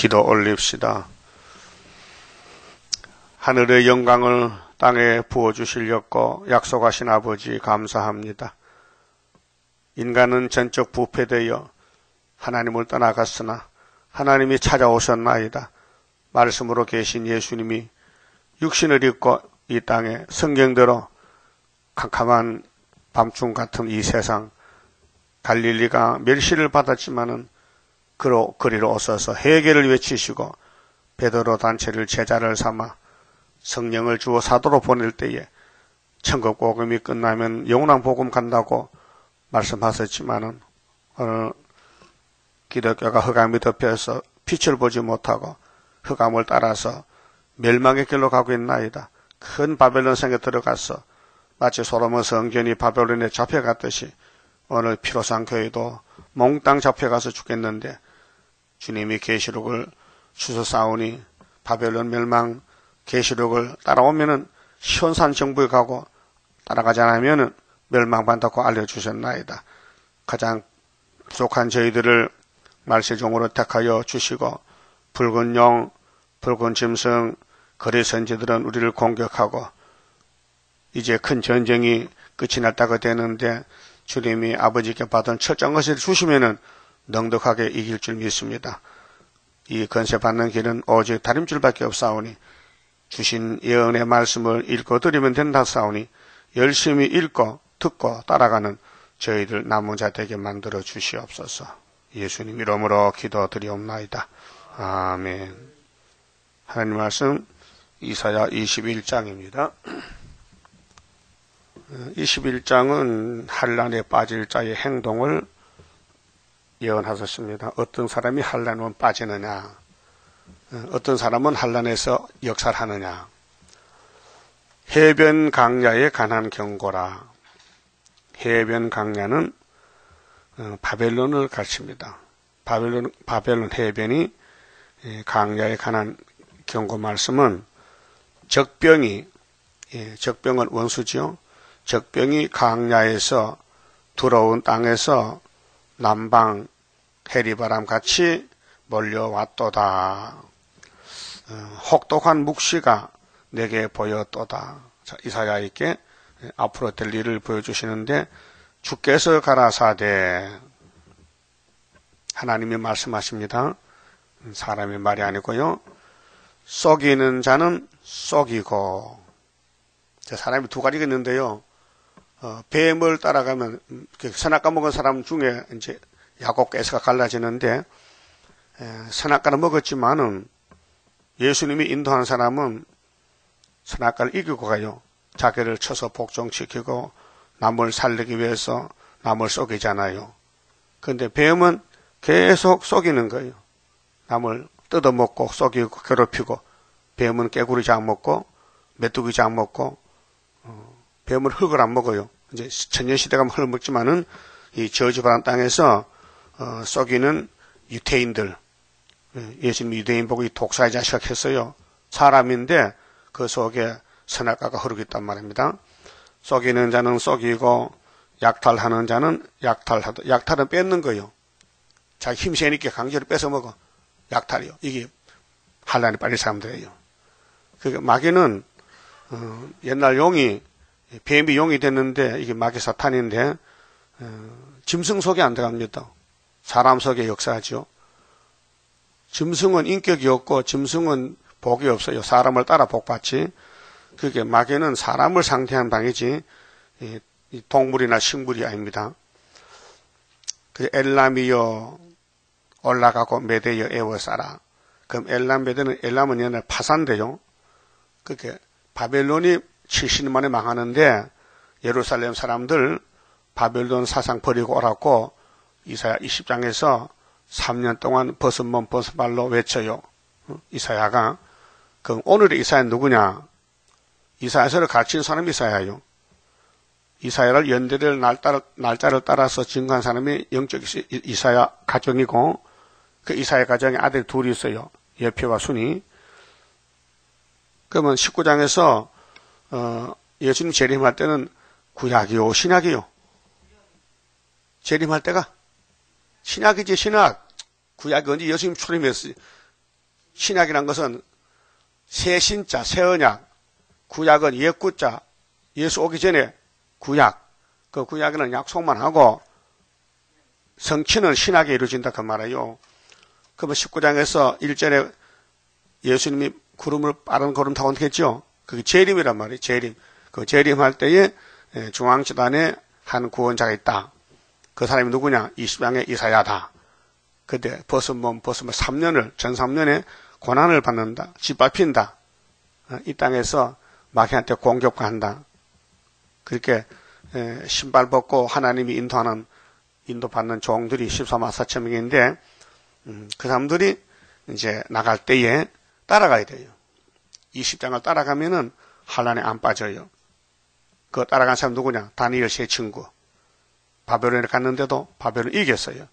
기도 올립시다. 하늘의 영광을 땅에 부어주시려고 약속하신 아버지 감사합니다. 인간은 전적 부패되어 하나님을 떠나갔으나 하나님이 찾아오셨나이다. 말씀으로 계신 예수님이 육신을 입고 이 땅에 성경대로 캄캄한 밤중 같은 이 세상, 갈릴리가 멸시를 받았지만은 그리로 오셔서 회개를 외치시고 베드로 단체를 제자를 삼아 성령을 주어 사도로 보낼 때에 천국 복음이 끝나면 영원한 복음 간다고 말씀하셨지만은 오늘 기독교가 흑암이 덮여서 빛을 보지 못하고 흑암을 따라서 멸망의 길로 가고 있나이다. 큰 바벨론 성에 들어가서 마치 솔로몬 성전이 바벨론에 잡혀갔듯이 오늘 피로상 교회도 몽땅 잡혀가서 죽겠는데 주님이 계시록을 주소싸우니 바벨론 멸망 계시록을 따라오면은 시온산 정부에 가고 따라가지 않으면은 멸망받다고 알려주셨나이다. 가장 부족한 저희들을 말세종으로 택하여 주시고 붉은 용, 붉은 짐승, 거리 선지들은 우리를 공격하고 이제 큰 전쟁이 끝이 났다고 되는데 주님이 아버지께 받은 철저한 것을 주시면은 넉넉하게 이길 줄 믿습니다. 이 건세 받는 길은 오직 다림줄밖에 없사오니 주신 예언의 말씀을 읽어드리면 된다 사오니 열심히 읽고 듣고 따라가는 저희들 남은 자 되게 만들어 주시옵소서. 예수님 이름으로 기도드리옵나이다. 아멘. 하나님 말씀 이사야 21장입니다. 21장은 환난에 빠질 자의 행동을 예언하셨습니다. 어떤 사람이 환난에 빠지느냐, 어떤 사람은 환난에서 역살하느냐. 해변 강야에 관한 경고라. 해변 강야는 바벨론을 가르칩니다. 바벨론 해변이 강야에 관한 경고 말씀은 적병은 원수지요. 적병이 강야에서 들어온 땅에서 남방 해리바람 같이 몰려왔도다. 혹독한 묵시가 내게 보였도다. 자, 이사야에게 앞으로 될 일을 보여주시는데 주께서 가라사대 하나님이 말씀하십니다. 사람의 말이 아니고요. 속이는 자는 속이고 사람이 두 가지가 있는데요. 뱀을 따라가면 선악과 먹은 사람 중에 이제 야곱과 에서가 갈라지는데 선악과를 먹었지만은 예수님이 인도하는 사람은 선악과를 이기고 가요. 자기를 쳐서 복종시키고 남을 살리기 위해서 남을 속이잖아요. 그런데 뱀은 계속 속이는 거예요. 남을 뜯어먹고 속이고 괴롭히고 뱀은 깨구리 장 먹고 메뚜기 장 먹고 뱀은 흙을 안 먹어요. 이제 천년시대 가면 흙을 먹지만은 이 저주받은 땅에서 속이는 유태인들, 예수님 유대인 보고 이 독사의 자식을 했어요. 사람인데 그 속에 선악과가 흐르고 있단 말입니다. 속이는 자는 속이고 약탈하는 자는 약탈하다. 약탈은 뺏는 거예요. 자기 힘 세니까 강제로 뺏어 먹어. 약탈이요. 이게 환난이 빨리 사람들이에요. 그러니까 마귀는 옛날 용이 뱀이 용이 됐는데 이게 마귀 사탄인데 짐승 속에 안 들어갑니다. 사람 속에 역사하죠. 짐승은 인격이 없고 짐승은 복이 없어요. 사람을 따라 복받지. 그게 마귀는 사람을 상대한 방이지 동물이나 식물이 아닙니다. 그 엘람이여 올라가고 메대여 에워싸라. 그럼 엘람 메대는 엘람은 옛날 파산돼요. 그게 바벨론이 70년 만에 망하는데 예루살렘 사람들 바벨론 사상 버리고 오라고 이사야 20장에서 3년 동안 벗은 몸 벗은 발로 외쳐요. 이사야가. 그럼 오늘의 이사야는 누구냐? 이사야서를 가르친 사람이 이사야요. 이사야를 연대를 날짜를 따라서 증거한 사람이 영적 이사야 가정이고 그 이사야 가정에 아들 둘이 있어요. 예표와 순이. 그러면 19장에서 예수님 재림할 때는 구약이요 신약이요? 재림할 때가 신약이지 신약. 구약이 언제 예수님 출임했어요? 신약이란 것은 새 신자, 새 언약, 구약은 옛 구자, 예수 오기 전에 구약, 그 구약에는 약속만 하고 성취는 신약에 이루어진다 그 말이에요. 그러면 19장에서 1절에 예수님이 빠른 구름 타고 온겠죠. 그게 재림이란 말이에요. 재림. 그 재림할 때에 중앙지단에 한 구원자가 있다. 그 사람이 누구냐? 20장의 이사야다. 그때 벗은 몸 3년을, 전 3년에 고난을 받는다. 짓밟힌다. 이 땅에서 마귀한테 공격한다. 그렇게 신발 벗고 하나님이 인도받는 종들이 14만 4천 명인데, 그 사람들이 이제 나갈 때에 따라가야 돼요. 20장을 따라가면은 환란에 안 빠져요. 그 따라간 사람 누구냐? 다니엘 세 친구. 바벨론에 갔는데도 바벨론 이겼어요.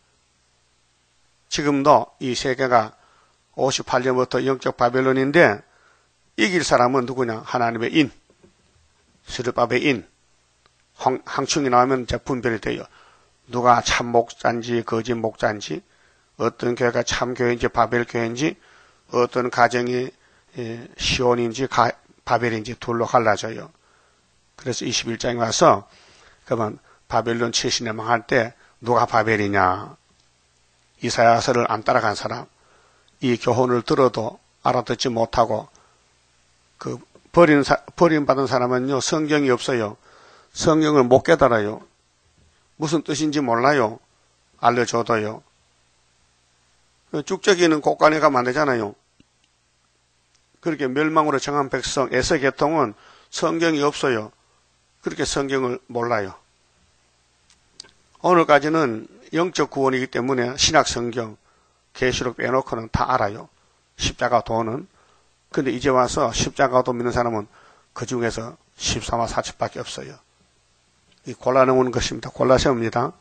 지금도 이 세계가 58년부터 영적 바벨론인데 이길 사람은 누구냐? 하나님의 인, 스룹바벨의 인. 항충이 나오면 이제 분별이 돼요. 누가 참 목자인지 거짓 목자인지, 어떤 교회가 참 교회인지 바벨 교회인지, 어떤 가정이 시온인지 바벨인지 둘로 갈라져요. 그래서 21장에 와서 그러면 바벨론 최신에 망할 때 누가 바벨이냐? 이사야서를 안 따라간 사람, 이 교훈을 들어도 알아듣지 못하고 그 버림받은 사람은요, 성경이 없어요. 성경을 못 깨달아요. 무슨 뜻인지 몰라요. 알려줘도요. 쭉저기는 곳간에 가면 안 되잖아요. 그렇게 멸망으로 정한 백성 에서계통은 성경이 없어요. 그렇게 성경을 몰라요. 오늘까지는 영적 구원이기 때문에 신약 성경, 계시록 빼놓고는 다 알아요. 십자가 도는. 근데 이제 와서 십자가도 믿는 사람은 그 중에서 14만 4천밖에 없어요. 이 골라놓은 것입니다. 골라 세웁니다.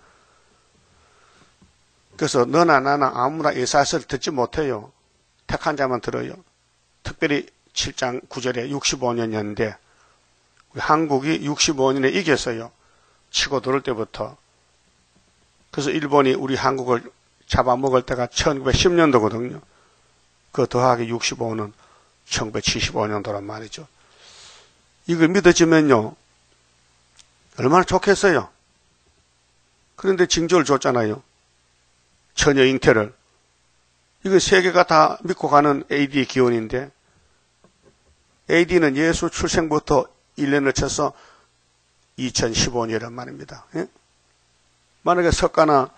그래서 너나 나나 아무나 예사서를 듣지 못해요. 택한 자만 들어요. 특별히 7장 9절에 65년이었는데 한국이 65년에 이겼어요. 치고 들을 때부터. 그래서 일본이 우리 한국을 잡아먹을 때가 1910년도거든요. 그 더하기 65는 1975년도란 말이죠. 이걸 믿어지면요, 얼마나 좋겠어요. 그런데 징조를 줬잖아요. 처녀 잉태를. 이거 세계가 다 믿고 가는 AD 기원인데, AD는 예수 출생부터 1년을 쳐서 2015년이란 말입니다. 예? 만약에 석가나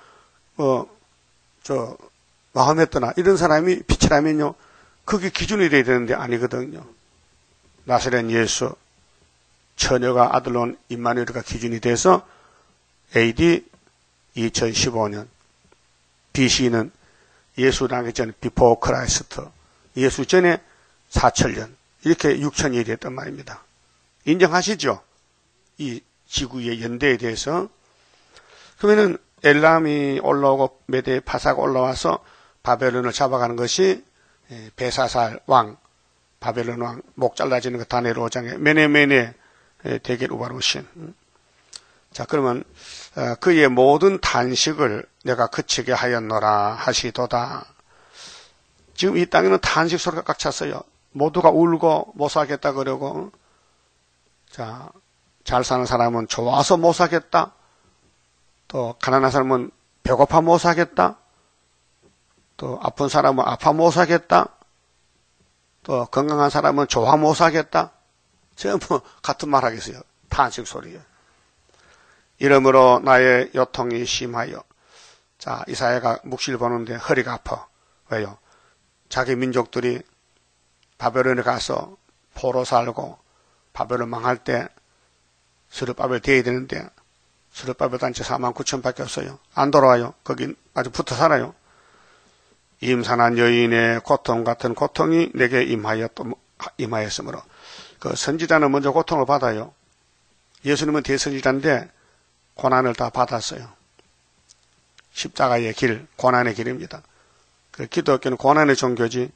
마호메트나 이런 사람이 빛이라면요, 그게 기준이 돼야 되는데 아니거든요. 나사렛 예수, 처녀가 아들 낳은 임마누엘가 기준이 돼서 AD 2015년, BC는 예수 나기 전 비포 크라이스트, 예수 전에 4천년, 이렇게 6천일이 했단 말입니다. 인정하시죠? 이 지구의 연대에 대해서. 그러면은 엘람이 올라오고 메대 파사가 올라와서 바벨론을 잡아가는 것이 베사살 왕, 바벨론 왕, 목 잘라지는 그 다니엘 5장에 메네메네 대겔 우바르신. 자, 그러면 그의 모든 탄식을 내가 그치게 하였노라 하시도다. 지금 이 땅에는 탄식 소리가 꽉 찼어요. 모두가 울고 못 살겠다 그러고, 자, 잘 사는 사람은 좋아서 못 살겠다. 또 가난한 사람은 배고파 못 살겠다. 또 아픈 사람은 아파 못 살겠다. 또 건강한 사람은 좋아 못 살겠다. 전부 같은 말 하겠어요. 탄식 소리예요. 이러므로 나의 요통이 심하여. 자, 이사야가 묵시를 보는데 허리가 아파. 왜요? 자기 민족들이 바벨론에 가서 포로 살고 바벨론 망할 때 스룹바벨 대야 되는데 스룹바벨 단체 4만 9천 밖에 없어요. 안 돌아와요. 거기 아주 붙어 살아요. 임산한 여인의 고통 같은 고통이 내게 임하였으므로. 그 선지자는 먼저 고통을 받아요. 예수님은 대선지자인데 고난을 다 받았어요. 십자가의 길, 고난의 길입니다. 그 기독교는 고난의 종교지,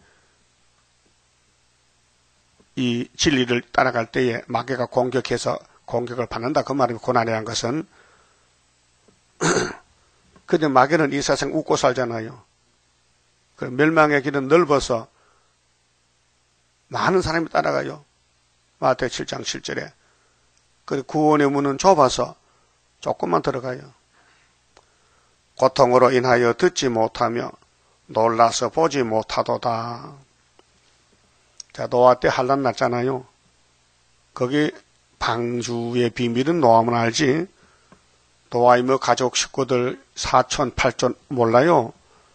이 진리를 따라갈 때에 마귀가 공격을 받는다 그 말이면 고난이라는 것은. 근데 마귀는 이 세상 웃고 살잖아요. 그 멸망의 길은 넓어서 많은 사람이 따라가요. 마태복음 7장 7절에. 그리고 구원의 문은 좁아서 조금만 들어가요. 고통으로 인하여 듣지 못하며 놀라서 보지 못하도다. 자, 노아 때 환난 났잖아요. 거기 방주의 비밀은 노아만 알지. 노아의 뭐 가족 식구들 4천, 8천 몰라요.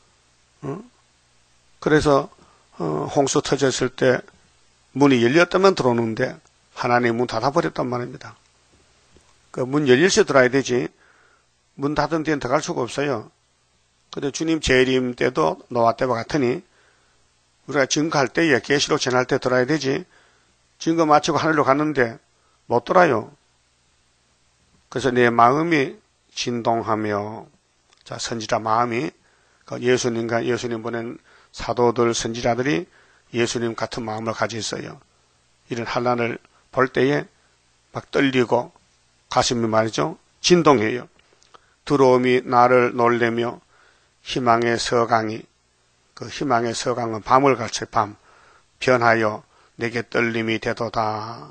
그래서 홍수 터졌을 때 문이 열렸다면 들어오는데 하나님 문 닫아버렸단 말입니다. 그 문 열릴 때 들어야 되지. 문 닫은 데는 들어갈 수가 없어요. 근데 주님 재림 때도 노아 때와 같으니 우리가 증거할 때에 계시록 전할 때 들어야 되지. 증거 마치고 하늘로 갔는데 못 돌아요. 그래서 내 마음이 진동하며, 자, 선지자 마음이, 예수님과 예수님 보낸 사도들, 선지자들이 예수님 같은 마음을 가지고 있어요. 이런 환난을 볼 때에 막 떨리고 가슴이 말이죠, 진동해요. 두려움이 나를 놀래며 희망의 서강이, 그 희망의 서강은 밤을 갈채 밤 변하여 내게 떨림이 되도다.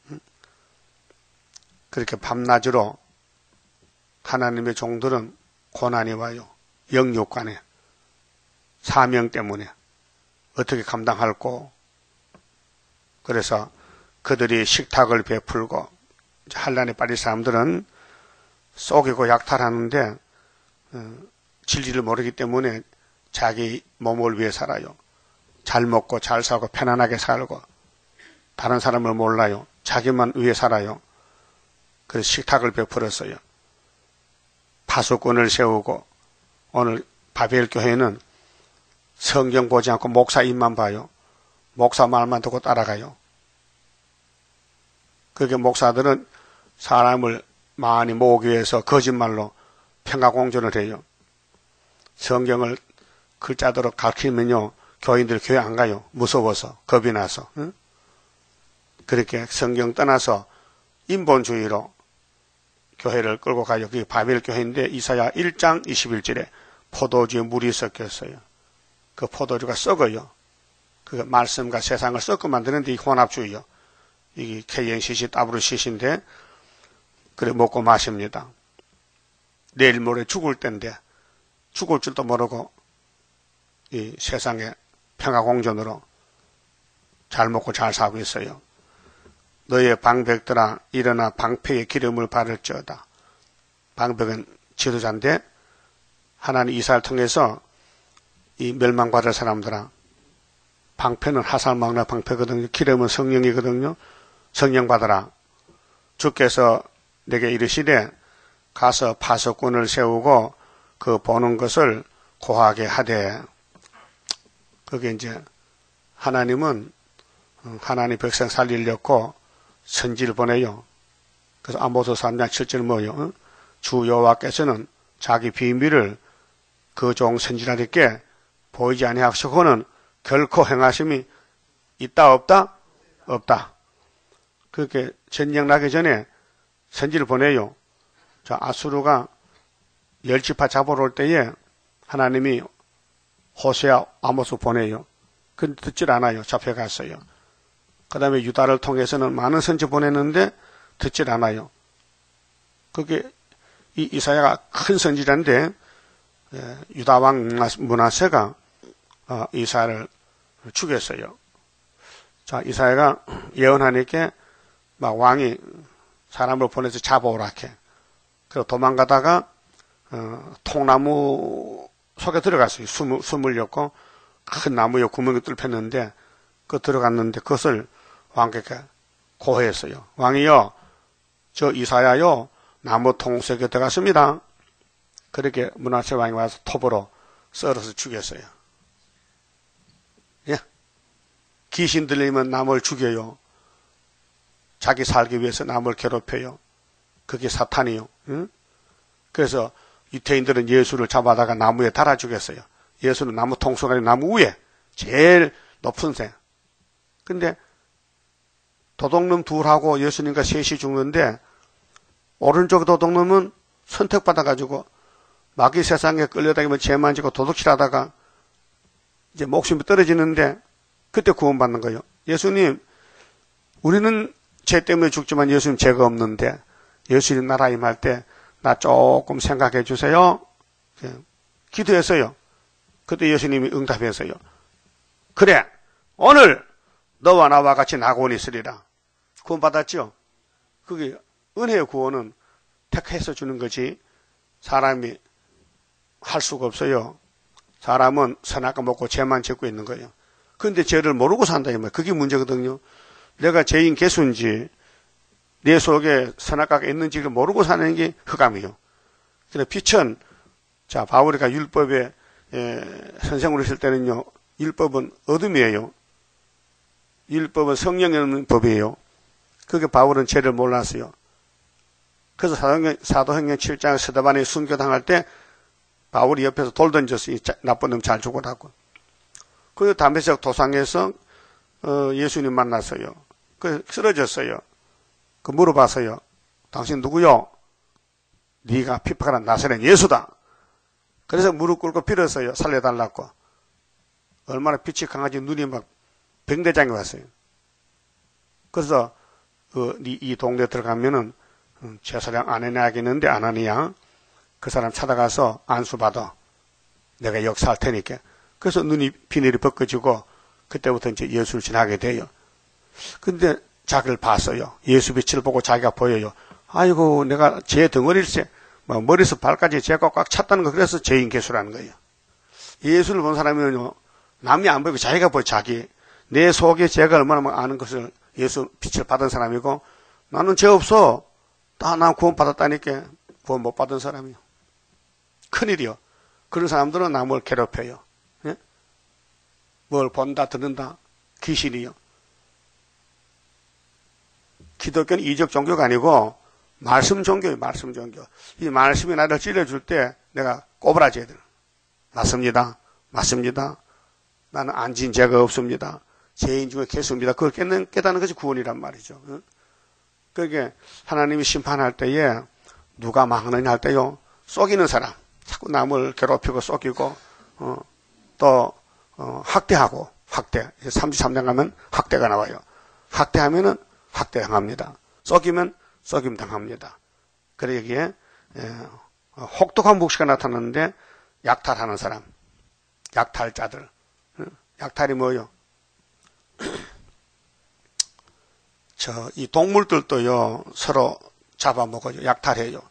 그렇게 밤낮으로 하나님의 종들은 고난이 와요. 영육간에 사명 때문에 어떻게 감당할꼬. 그래서 그들이 식탁을 베풀고, 환난에 빠진 사람들은 속이고 약탈하는데 진리를 모르기 때문에 자기 몸을 위해 살아요. 잘 먹고 잘 살고 편안하게 살고 다른 사람을 몰라요. 자기만 위해 살아요. 그래서 식탁을 베풀었어요. 파수꾼을 세우고, 오늘 바벨 교회는 성경 보지 않고 목사 입만 봐요. 목사 말만 듣고 따라가요. 그게 목사들은 사람을 많이 모으기 위해서 거짓말로 평화공존을 해요. 성경을 글자대로 가르치면요, 교인들 교회 안 가요. 무서워서, 겁이 나서. 응? 그렇게 성경 떠나서 인본주의로 교회를 끌고 가요. 그게 바벨 교회인데 이사야 1장 21절에 포도주에 물이 섞였어요. 그 포도주가 썩어요. 그 말씀과 세상을 섞어 만드는데 이 혼합주의요. 이게 KNCC, WCC인데 그래 먹고 마십니다. 내일 모레 죽을 때인데 죽을 줄도 모르고 이 세상에 평화공존으로 잘 먹고 잘 살고 있어요. 너의 방백들아 일어나 방패의 기름을 바를지어다. 방백은 지도자인데 하나님 이사를 통해서 이 멸망받을 사람들아, 방패는 하살망나 방패거든요. 기름은 성령이거든요. 성령 받아라. 주께서 내게 이르시되 가서 파수꾼을 세우고 그 보는 것을 고하게 하되. 그게 이제 하나님은 하나님 백성 살리려고 선지를 보내요. 그래서 아모스 3장 7절 뭐요? 주 여호와께서는 자기 비밀을 그 종 선지자들께 보이지 아니하시고는 결코 행하심이 있다 없다? 없다. 그렇게 전쟁 나기 전에 선지를 보내요. 자, 아수르가 열지파 잡으러 올 때에 하나님이 호세아, 아모스 보내요. 근데 듣질 않아요. 잡혀갔어요. 그 다음에 유다를 통해서는 많은 선지 보냈는데 듣질 않아요. 그게 이 이사야가 큰 선지자인데 유다 왕 므낫세가 이사야를 죽였어요. 자, 이사야가 예언하니까 막 왕이 사람을 보내서 잡아오라 해. 그리고 도망가다가 통나무 속에 들어갔어요. 숨을 엮고 큰 나무에 구멍이 뚫혔는데 그 들어갔는데 그것을 왕께 고해했어요. 왕이요, 저 이사야요 나무 통 속에 들어갔습니다. 그렇게 므낫세 왕이 와서 톱으로 썰어서 죽였어요. 예? 귀신 들리면 남을 죽여요. 자기 살기 위해서 남을 괴롭혀요. 그게 사탄이요. 응? 그래서 유태인들은 예수를 잡아다가 나무에 달아 죽였어요. 예수는 나무 통속에 나무 위에 제일 높은 새. 근데 도둑놈 둘하고 예수님과 셋이 죽는데 오른쪽 도둑놈은 선택받아가지고 마귀 세상에 끌려다니면 죄만 지고 도둑질하다가 이제 목숨이 떨어지는데 그때 구원받는 거예요. 예수님, 우리는 죄 때문에 죽지만 예수님 죄가 없는데 예수님 나라 임할 때 나 조금 생각해 주세요. 기도했어요. 그때 예수님이 응답했어요. 그래, 오늘 너와 나와 같이 낙원이 있으리라. 구원 받았죠? 그게 은혜의 구원은 택해서 주는 거지 사람이 할 수가 없어요. 사람은 선악과 먹고 죄만 짓고 있는 거예요. 그런데 죄를 모르고 산다 이 말이에요. 그게 문제거든요. 내가 죄인 개수인지 내 속에 선악과가 있는지를 모르고 사는 게 흑암이에요. 그래서 빛은 자 바울이가 율법에 선생으로 있을 때는요. 율법은 어둠이에요. 율법은 성령이 없는 법이에요. 그게 바울은 죄를 몰랐어요. 그래서 사도행전 7장 스데반에 순교당할 때 바울이 옆에서 돌 던져서 나쁜 놈 잘 죽어라고. 그리고 담배석 도상에서 예수님 만났어요. 그 쓰러졌어요. 그 물어봤어요. 당신 누구요? 네가 핍박하는 나사렛 예수다. 그래서 무릎 꿇고 빌었어요. 살려달라고. 얼마나 빛이 강하지 눈이 막 병대장이 왔어요. 그래서 이 동네 들어가면은 제사장 안 해놔야겠는데 안 하느냐? 그 사람 찾아가서 안수받아. 내가 역사할 테니까. 그래서 눈이 비늘이 벗겨지고 그때부터 이제 예수를 지나게 돼요. 근데 자기를 봤어요. 예수 빛을 보고 자기가 보여요. 아이고 내가 제 덩어리일세. 머리에서 발까지 죄가 꽉 찼다는 거. 그래서 죄인 개수라는 거예요. 예수를 본 사람은요. 남이 안 보이고 자기가 보여. 자기. 내 속에 죄가 얼마나 아는 것을 예수 빛을 받은 사람이고 나는 죄 없어. 난 구원 받았다니까. 구원 못 받은 사람이요. 큰일이요. 그런 사람들은 남을 괴롭혀요. 예? 뭘 본다 듣는다. 귀신이요. 기독교는 이적 종교가 아니고 말씀 종교예요. 말씀 종교. 이 말씀이 나를 찔러줄 때 내가 꼬부라져야 돼요. 맞습니다. 맞습니다. 나는 안 진 죄가 없습니다. 죄인 중에 개수입니다. 그걸 깨닫는 것이 구원이란 말이죠. 그러니까 하나님이 심판할 때에 누가 망하느냐 할 때요. 속이는 사람. 자꾸 남을 괴롭히고 속이고 또 학대하고 학대. 33장 가면 학대가 나와요. 학대하면은 학대 당합니다. 속이면 속임 당합니다. 그래 여기에 혹독한 묵시가 나타나는데 약탈하는 사람. 약탈자들. 약탈이 뭐요? 이 동물들도요, 서로 잡아먹어요. 약탈해요.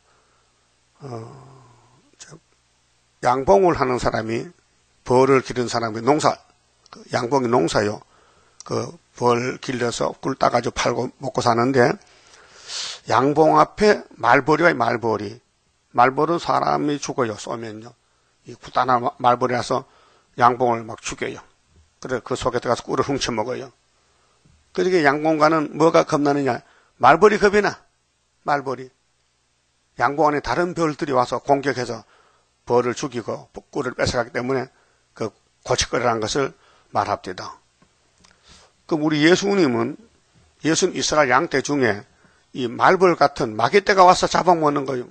양봉을 하는 사람이, 벌을 기른 사람이 양봉이 농사요. 벌 길러서 꿀 따가지고 팔고 먹고 사는데, 양봉 앞에 말벌이와 말벌이. 말벌은 사람이 죽어요, 쏘면요. 이 구단한 말벌이라서 양봉을 막 죽여요. 그래, 그 속에 들어가서 꿀을 훔쳐 먹어요. 그러니까 양봉과는 뭐가 겁나느냐? 말벌이 겁이 나. 말벌이. 양봉 안에 다른 벌들이 와서 공격해서 벌을 죽이고 꿀을 뺏어가기 때문에 그 고치거리라는 것을 말합니다. 그럼 우리 예수님 이스라엘 양떼 중에 이 말벌 같은 마귀떼가 와서 잡아먹는 거예요.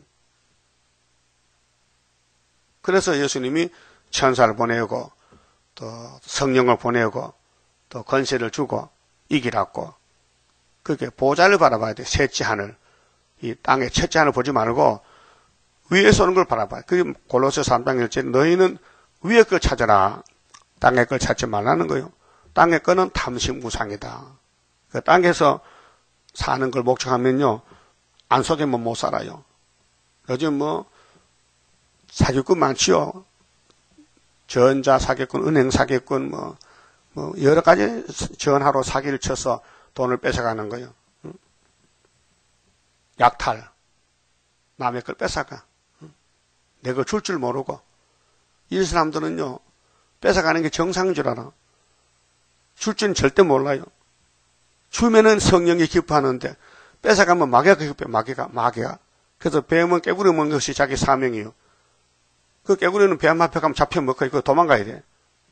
그래서 예수님이 천사를 보내고 또 성령을 보내고 또 권세를 주고 이기라고. 그렇게 보좌를 바라봐야 돼. 셋째 하늘. 이 땅의 첫째 하늘 보지 말고 위에서 오는 걸 바라봐야 돼. 그게 골로새 3장 1절 너희는 위의 걸 찾아라. 땅의 걸 찾지 말라는 거예요. 땅의 거는 탐심구상이다. 그 땅에서 사는 걸 목적하면요. 안 속이면 못 살아요. 요즘 사기꾼 많지요. 전자 사기꾼, 은행 사기꾼, 여러 가지 전화로 사기를 쳐서 돈을 뺏어가는 거예요. 약탈. 남의 걸 뺏어가. 내 걸 줄 모르고. 이 사람들은요, 뺏어가는 게 정상인 줄 알아. 줄 줄은 절대 몰라요. 주면은 성령이 기뻐하는데, 뺏어가면 마귀가 기뻐해, 마귀가. 그래서 뱀은 깨구리 먹는 것이 자기 사명이에요. 그 깨구리는 뱀 앞에 가면 잡혀먹고, 그거 도망가야 돼.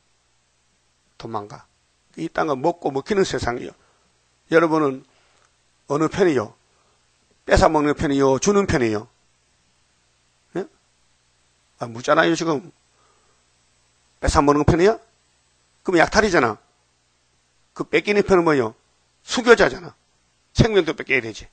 도망가. 이 땅은 먹고 먹히는 세상이요. 여러분은 어느 편이요? 뺏어먹는 편이요? 주는 편이요? 예? 묻잖아요, 지금. 뺏어먹는 편이야? 그럼 약탈이잖아. 그 뺏기는 편은 뭐예요? 수교자잖아. 생명도 뺏겨야 되지.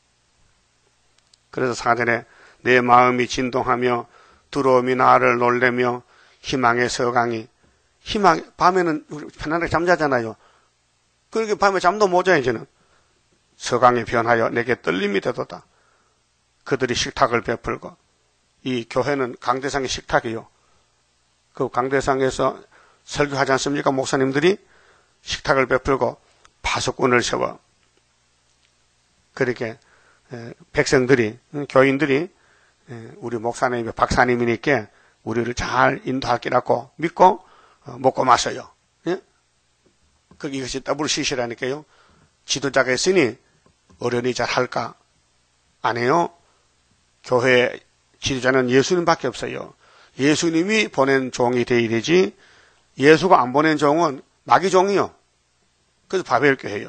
그래서 사전에 내 마음이 진동하며 두려움이 나를 놀래며 희망의 서강이 밤에는 우리 편안하게 잠자잖아요. 그렇게 밤에 잠도 못 자요. 이제는 서강이 변하여 내게 떨림이 되도다. 그들이 식탁을 베풀고 이 교회는 강대상의 식탁이요. 그 강대상에서 설교하지 않습니까? 목사님들이 식탁을 베풀고 파수꾼을 세워 그렇게 백성들이 교인들이 우리 목사님 박사님이니까 우리를 잘 인도할 거라고 믿고 먹고 마셔요. 예? 이것이 WCC라니까요. 지도자가 있으니 어련히 잘 할까? 안 해요. 교회 지도자는 예수님밖에 없어요. 예수님이 보낸 종이 되어야 되지 예수가 안 보낸 종은 마귀 종이요. 그래서 바벨교회예요.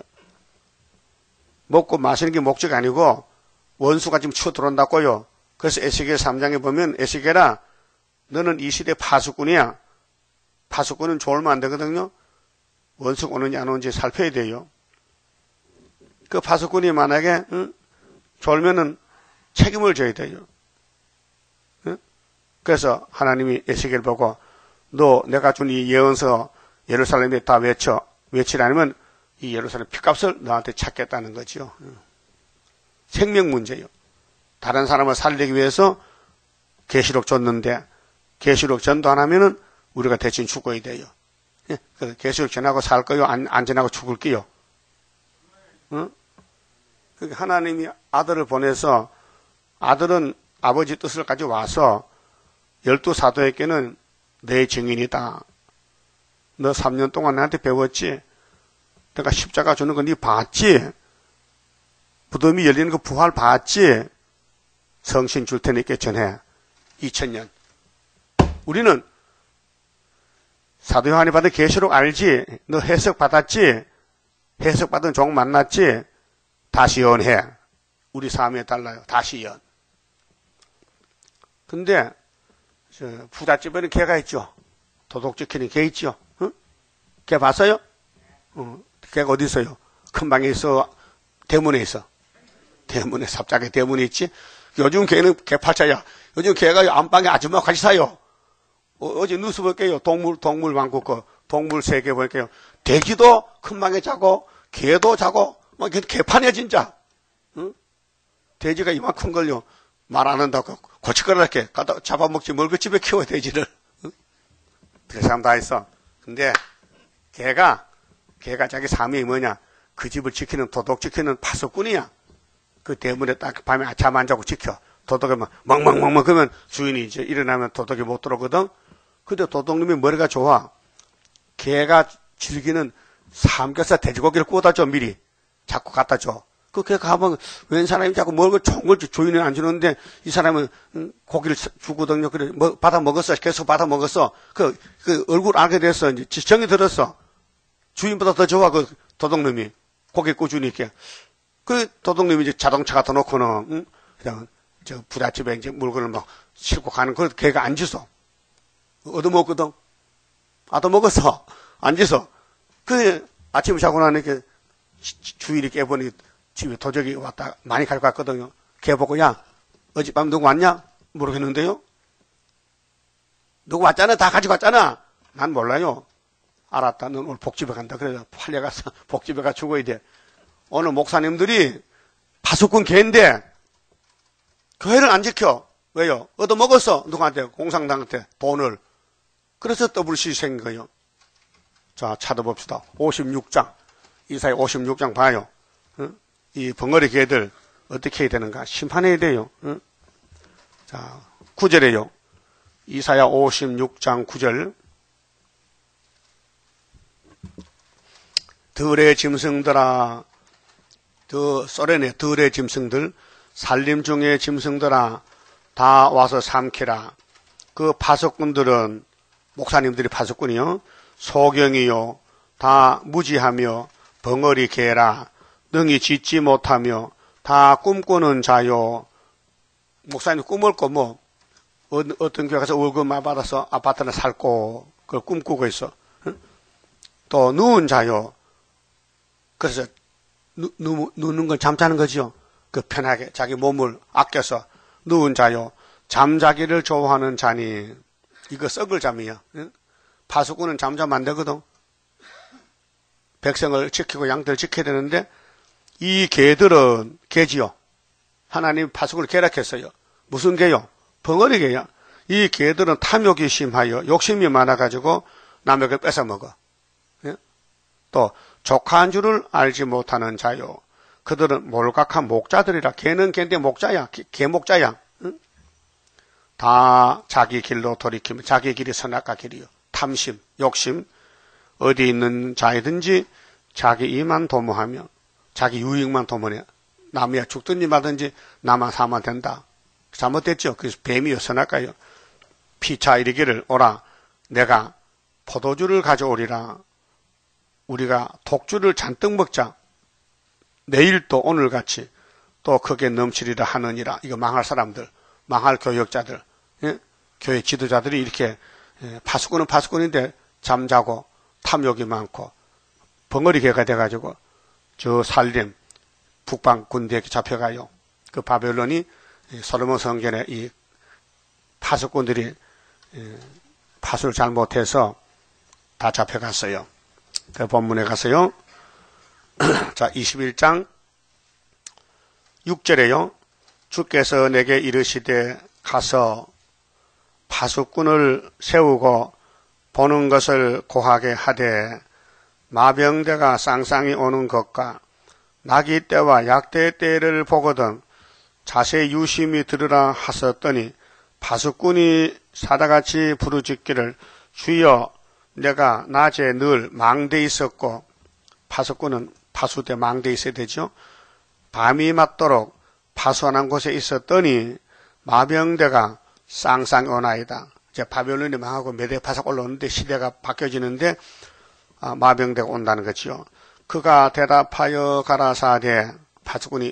먹고 마시는 게 목적이 아니고 원수가 지금 치어 들어온다고요. 그래서 에스겔 3장에 보면 에스겔아 너는 이 시대 파수꾼이야. 파수꾼은 졸면 안 되거든요. 원수가 오는지 안 오는지 살펴야 돼요. 그 파수꾼이 만약에 졸면은 책임을 져야 돼요. 그래서 하나님이 에스겔 보고 너 내가 준 이 예언서 예루살렘에 다 외치라면 이 예루살렘 핏값을 너한테 찾겠다는 거죠. 생명 문제요. 다른 사람을 살리기 위해서 계시록 줬는데 계시록 전도 안 하면은 우리가 대신 죽어야 돼요. 그래서 계시록 전하고 살 거요? 안 전하고 죽을 거요? 하나님이 아들을 보내서 아들은 아버지 뜻을 가지고 와서 12사도에게는 내 증인이다. 너 3년 동안 나한테 배웠지? 내가 십자가 주는 거 네 봤지? 무덤이 열리는 거 부활 봤지? 성신 줄 테니까 전해. 2000년. 우리는 사도 요한이 받은 계시록 알지? 너 해석 받았지? 해석 받은 종 만났지? 다시 연해. 우리 삶에 달라요. 다시 연. 근데 부잣집에는 개가 있죠. 도둑 지키는 개 있죠. 응? 개 봤어요? 개가 어디 있어요? 큰 방에 있어? 대문에 있어? 대문에, 삽작에 대문에 있지? 요즘 개는 개팔자야. 요즘 개가 안방에 아줌마 같이 사요. 어제 뉴스 볼게요. 동물 왕국 동물 세계 볼게요. 돼지도 큰 방에 자고 개도 자고 막 개판이야 진짜. 응? 돼지가 이만큼 걸요. 말 안 한다고 고치거라게 갖다 잡아먹지 뭘 그 집에 키워 돼지를. 응? 그 사람 다 있어. 근데 개가 자기 사명이 뭐냐? 그 집을 지키는 도둑 지키는 파수꾼이야. 그 대문에 딱 밤에 잠 안 자고 지켜. 도둑이 막 멍멍멍멍 그러면 주인이 이제 일어나면 도둑이 못 들어오거든. 근데 도둑님이 머리가 좋아. 개가 즐기는 삼겹살 돼지고기를 구워다 줘 미리. 자꾸 갖다 줘. 그 개 가면 웬 사람이 자꾸 먹을 좋은 주인은 안 주는데 이 사람은 고기를 주거든요. 그래 받아 먹었어. 계속 받아 먹었어. 그 얼굴 알게 됐어. 이제 지정이 들었어. 주인보다 더 좋아 그 도둑놈이 고기 꾸주니까. 그 도둑놈이 이제 자동차 갖다 놓고는 그냥 저 부잣집에 이제 물건을 막 싣고 가는 그 개가 안 짖어. 얻어먹거든. 얻어먹었어. 안 짖어. 그 아침에 자고 나니까 주인이 깨보니 집에 도적이 왔다 많이 가져갔거든요. 개 보고 야 어젯밤 누구 왔냐? 모르겠는데요. 누구 왔잖아. 다 가지고 왔잖아. 난 몰라요. 알았다. 넌 오늘 복집에 간다. 그래서 팔려가서 복집에 가 죽어야 돼. 오늘 목사님들이 파수꾼 개인데 교회를 안 지켜. 왜요? 얻어먹었어. 누구한테? 공산당한테 돈을. 그래서 WC 생긴 거예요. 자, 찾아봅시다. 56장. 이사야 56장 봐요. 응? 이 벙어리 개들 어떻게 해야 되는가? 심판해야 돼요. 응? 자, 9절에요. 이사야 56장 9절. 들의 짐승들아, 소련의 들의 짐승들, 산림 중의 짐승들아, 다 와서 삼키라. 그 파수꾼들은, 목사님들이 파수꾼이요, 소경이요, 다 무지하며, 벙어리 개라, 능히 짓지 못하며, 다 꿈꾸는 자요. 목사님 꿈을 꿔, 어떤 교회 가서 월급만 받아서 아파트나 살고, 그걸 꿈꾸고 있어. 또, 누운 자요. 그래서 누는 건 잠자는 거지요. 그 편하게 자기 몸을 아껴서 누운 자요. 잠자기를 좋아하는 자니. 이거 썩을 잠이야. 응? 파수꾼은 잠자면 안 되거든. 백성을 지키고 양들을 지켜야 되는데 이 개들은 개지요. 하나님 파수꾼을 개락했어요. 무슨 개요? 벙어리 개야. 이 개들은 탐욕이 심하여 욕심이 많아가지고 남의 걸 뺏어 먹어. 예? 또 족한 줄을 알지 못하는 자요. 그들은 몰각한 목자들이라. 개는 개인데 목자야. 개목자야. 응? 다 자기 길로 돌이키면 자기 길이 선악과 길이요. 탐심, 욕심, 어디 있는 자이든지 자기 이만 도모하며 자기 유익만 도모해. 남이야 죽든지 말든지 나만 사면 된다. 잘못됐죠. 그래서 뱀이요 선악과요. 피차 이르기를 오라 내가 포도주를 가져오리라. 우리가 독주를 잔뜩 먹자. 내일 또 오늘같이 또 크게 넘치리라 하느니라. 이거 망할 사람들, 망할 교역자들, 예? 교회 지도자들이 이렇게 파수꾼은 파수꾼인데 잠자고 탐욕이 많고 벙어리개가 돼가지고 저 살림 북방 군대에 잡혀가요. 그 바벨론이 솔로몬 성전에 이 파수꾼들이 파수를 잘못해서 다 잡혀갔어요. 그 본문에 가서요. 자, 21장 6절에요. 주께서 내게 이르시되 가서 파수꾼을 세우고 보는 것을 고하게 하되 마병대가 쌍쌍이 오는 것과 나기 때와 약대 때를 보거든 자세 유심히 들으라 하셨더니 파수꾼이 사다같이 부르짖기를 주여 내가 낮에 늘 망대에 있었고 파수꾼은 파수대 망대에 있어야 되죠. 밤이 맞도록 파수한 곳에 있었더니 마병대가 쌍쌍 오나이다. 이제 바벨론이 망하고 메데파삭 올라오는데 시대가 바뀌어지는데 마병대가 온다는 거죠. 그가 대답하여 가라사대 파수꾼이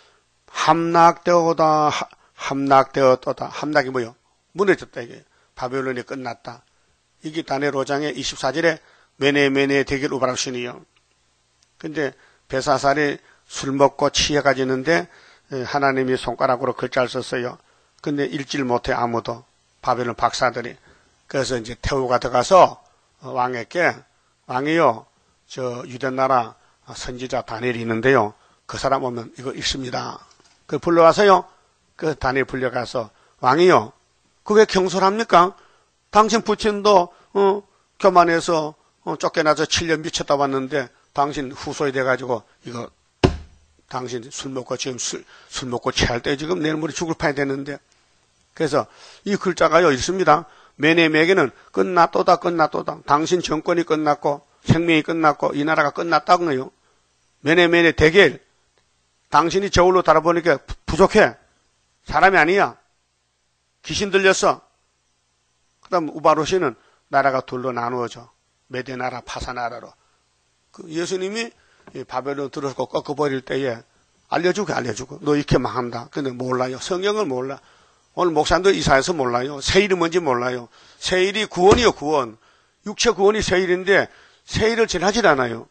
함락되어다 함락되었도다. 함락이 뭐요? 무너졌다 이게. 바벨론이 끝났다. 이게 다니엘 5장의 24절에 메네메네 대결 우바락신이요. 근데 벨사살이 술 먹고 취해가지는데 하나님이 손가락으로 글자를 썼어요. 근데 읽질 못해 아무도. 바벨론 박사들이. 그래서 이제 태우가 들어가서 왕에게 왕이요 저 유대나라 선지자 다니엘이 있는데요. 그 사람 오면 이거 읽습니다. 그 불러와서요. 그 다니엘 불려가서 왕이요 그게 경솔합니까? 당신 부친도 교만해서 쫓겨나서 7년 미쳤다 왔는데 당신 후손이 돼가지고 이거 당신 술 먹고 지금 술 먹고 취할 때 지금 내일 모레 죽을 판이 되는데 그래서 이 글자가요 있습니다. 메네메에게는 끝났도다 끝났도다. 당신 정권이 끝났고 생명이 끝났고 이 나라가 끝났다는 거예요. 메네메네 대겔 당신이 저울로 달아보니까 부족해. 사람이 아니야. 귀신 들렸어. 그 다음 우바로시는 나라가 둘로 나누어져. 메대 나라 파사 나라로. 그 예수님이 바벨론 들어서 꺾어버릴 때에 알려주고 너 이렇게 망한다. 근데 몰라요. 성경을 몰라. 오늘 목사님들 이사해서 몰라요. 세일이 뭔지 몰라요. 세일이 구원이요 구원. 육체 구원이 세일인데 세일을 지나질 않아요.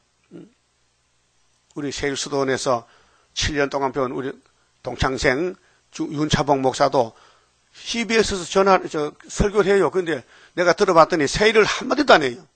우리 세일수도원에서 7년 동안 배운 우리 동창생 윤차봉 목사도 CBS에서 설교를 해요. 근데 내가 들어봤더니 세일을 한마디도 안 해요.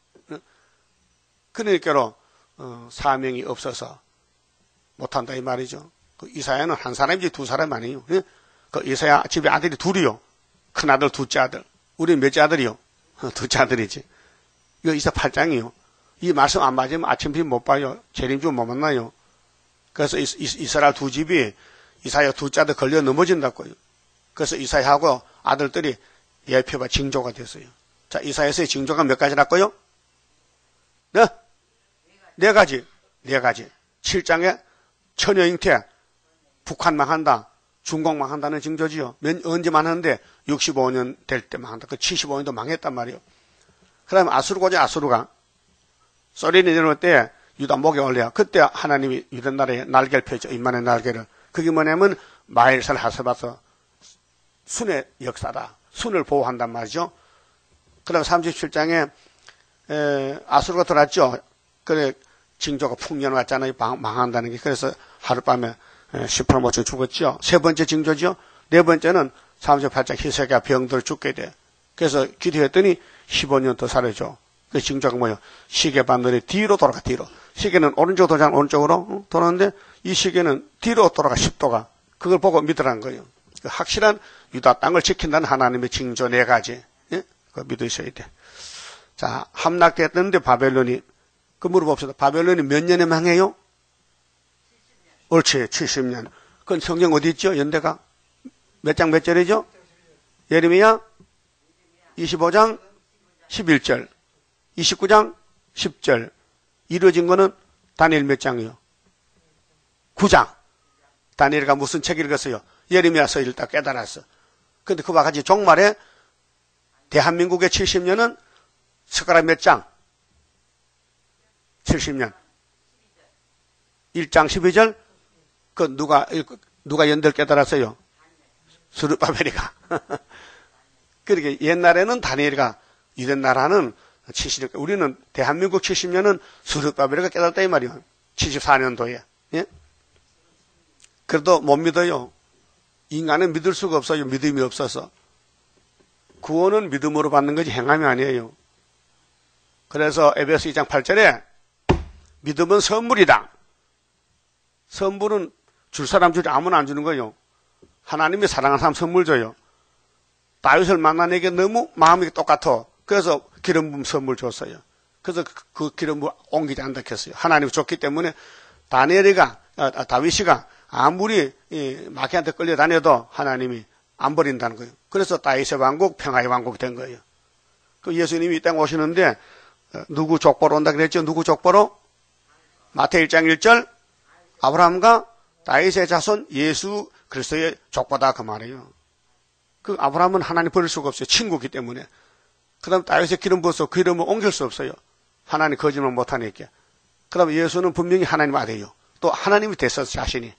그러니까 사명이 없어서 못한다 이 말이죠. 그 이사야는 한 사람이지 두 사람 아니에요. 그 이사야 집에 아들이 둘이요. 큰아들 둘째 아들. 우리 몇째 아들이요? 둘째 아들이지. 이거 이사 8장이요. 이 말씀 안 맞으면 아침비 못 봐요. 재림주 못 만나요. 그래서 이스라엘 두 집이 이사야 둘째 아들 걸려 넘어진다고요. 그래서 이사야하고 아들들이 예표가 징조가 됐어요. 자, 이사야서의 징조가 몇 가지랄까요? 네? 네 가지. 7장에 처녀 잉태, 북한 망한다, 중국 망한다는 징조지요. 언제 망하는데 65년 될 때 망한다. 그 75년도 망했단 말이에요. 그다음에 아수르가 소련이 내려올 때 유다 목에 올려요. 그때 하나님이 유다 나라에 날개를 펴죠. 인만의 날개를. 그게 뭐냐면 마일살 하세바서 순의 역사다. 순을 보호한단 말이죠. 그 다음에 37장에 아수르가 들어왔죠. 그래 징조가 풍년 왔잖아요. 망한다는 게. 그래서 하룻밤에 18만 5천 죽었죠. 세 번째 징조죠. 네 번째는 38장 히스기야 병들어 죽게 돼. 그래서 기도했더니 15년 더 살아줘. 그 징조가 뭐예요? 시계 반들이 뒤로 돌아가, 뒤로. 시계는 오른쪽으로 돌잖아, 오른쪽으로 돌아가는데 이 시계는 뒤로 돌아가, 10도가. 그걸 보고 믿으라는 거예요. 그 확실한 유다 땅을 지킨다는 하나님의 징조 4가지. 예? 그거 믿으셔야 돼. 자, 함락됐는데 바벨론이, 그 물어봅시다. 바벨론이 몇 년에 망해요? 옳지, 70년. 그건 성경 어디 있죠? 연대가? 몇 장 몇 절이죠? 예레미야 25장 11절. 29장 10절. 이루어진 거는 다니엘 몇 장이요? 9장. 다니엘가 무슨 책 읽었어요? 예레미야서 읽다 깨달았어. 근데 그와 같이 종말에 대한민국의 70년은 숟가락 몇 장? 70년. 1장 12절? 그 누가 연대를 깨달았어요? 스룹바벨이가. 그러게 옛날에는 다니엘가 이런 나라는 70년, 우리는 대한민국 70년은 스룹바벨이가 깨달았다 이 말이요. 74년도에. 예? 그래도 못 믿어요. 인간은 믿을 수가 없어요. 믿음이 없어서. 구원은 믿음으로 받는 거지 행함이 아니에요. 그래서 에베소 2장 8절에 믿음은 선물이다. 선물은 줄 사람 주지 아무나 안 주는 거예요. 하나님이 사랑하는 사람 선물 줘요. 다윗을 만난 에게 너무 마음이 똑같아. 그래서 기름 부음 선물 줬어요. 그래서 그 기름 부음 옮기지 않다 했어요. 하나님이 줬기 때문에 다윗이가 아무리 마귀한테 끌려다녀도 하나님이 안 버린다는 거예요. 그래서 다윗의 왕국, 평화의 왕국이 된 거예요. 그 예수님이 이 땅 오시는데 누구 족보로 온다 그랬죠? 누구 족보로? 마태복음 1장 1절 아브라함과 다윗의 자손 예수 그리스도의 족보다 그 말이에요. 그 아브라함은 하나님 버릴 수가 없어요. 친구이기 때문에. 그 다음 다윗의 기름 부어서 그 이름을 옮길 수 없어요. 하나님 거짓말 못하니까. 그 다음에 예수는 분명히 하나님 아들이요. 또 하나님이 됐어요. 자신이.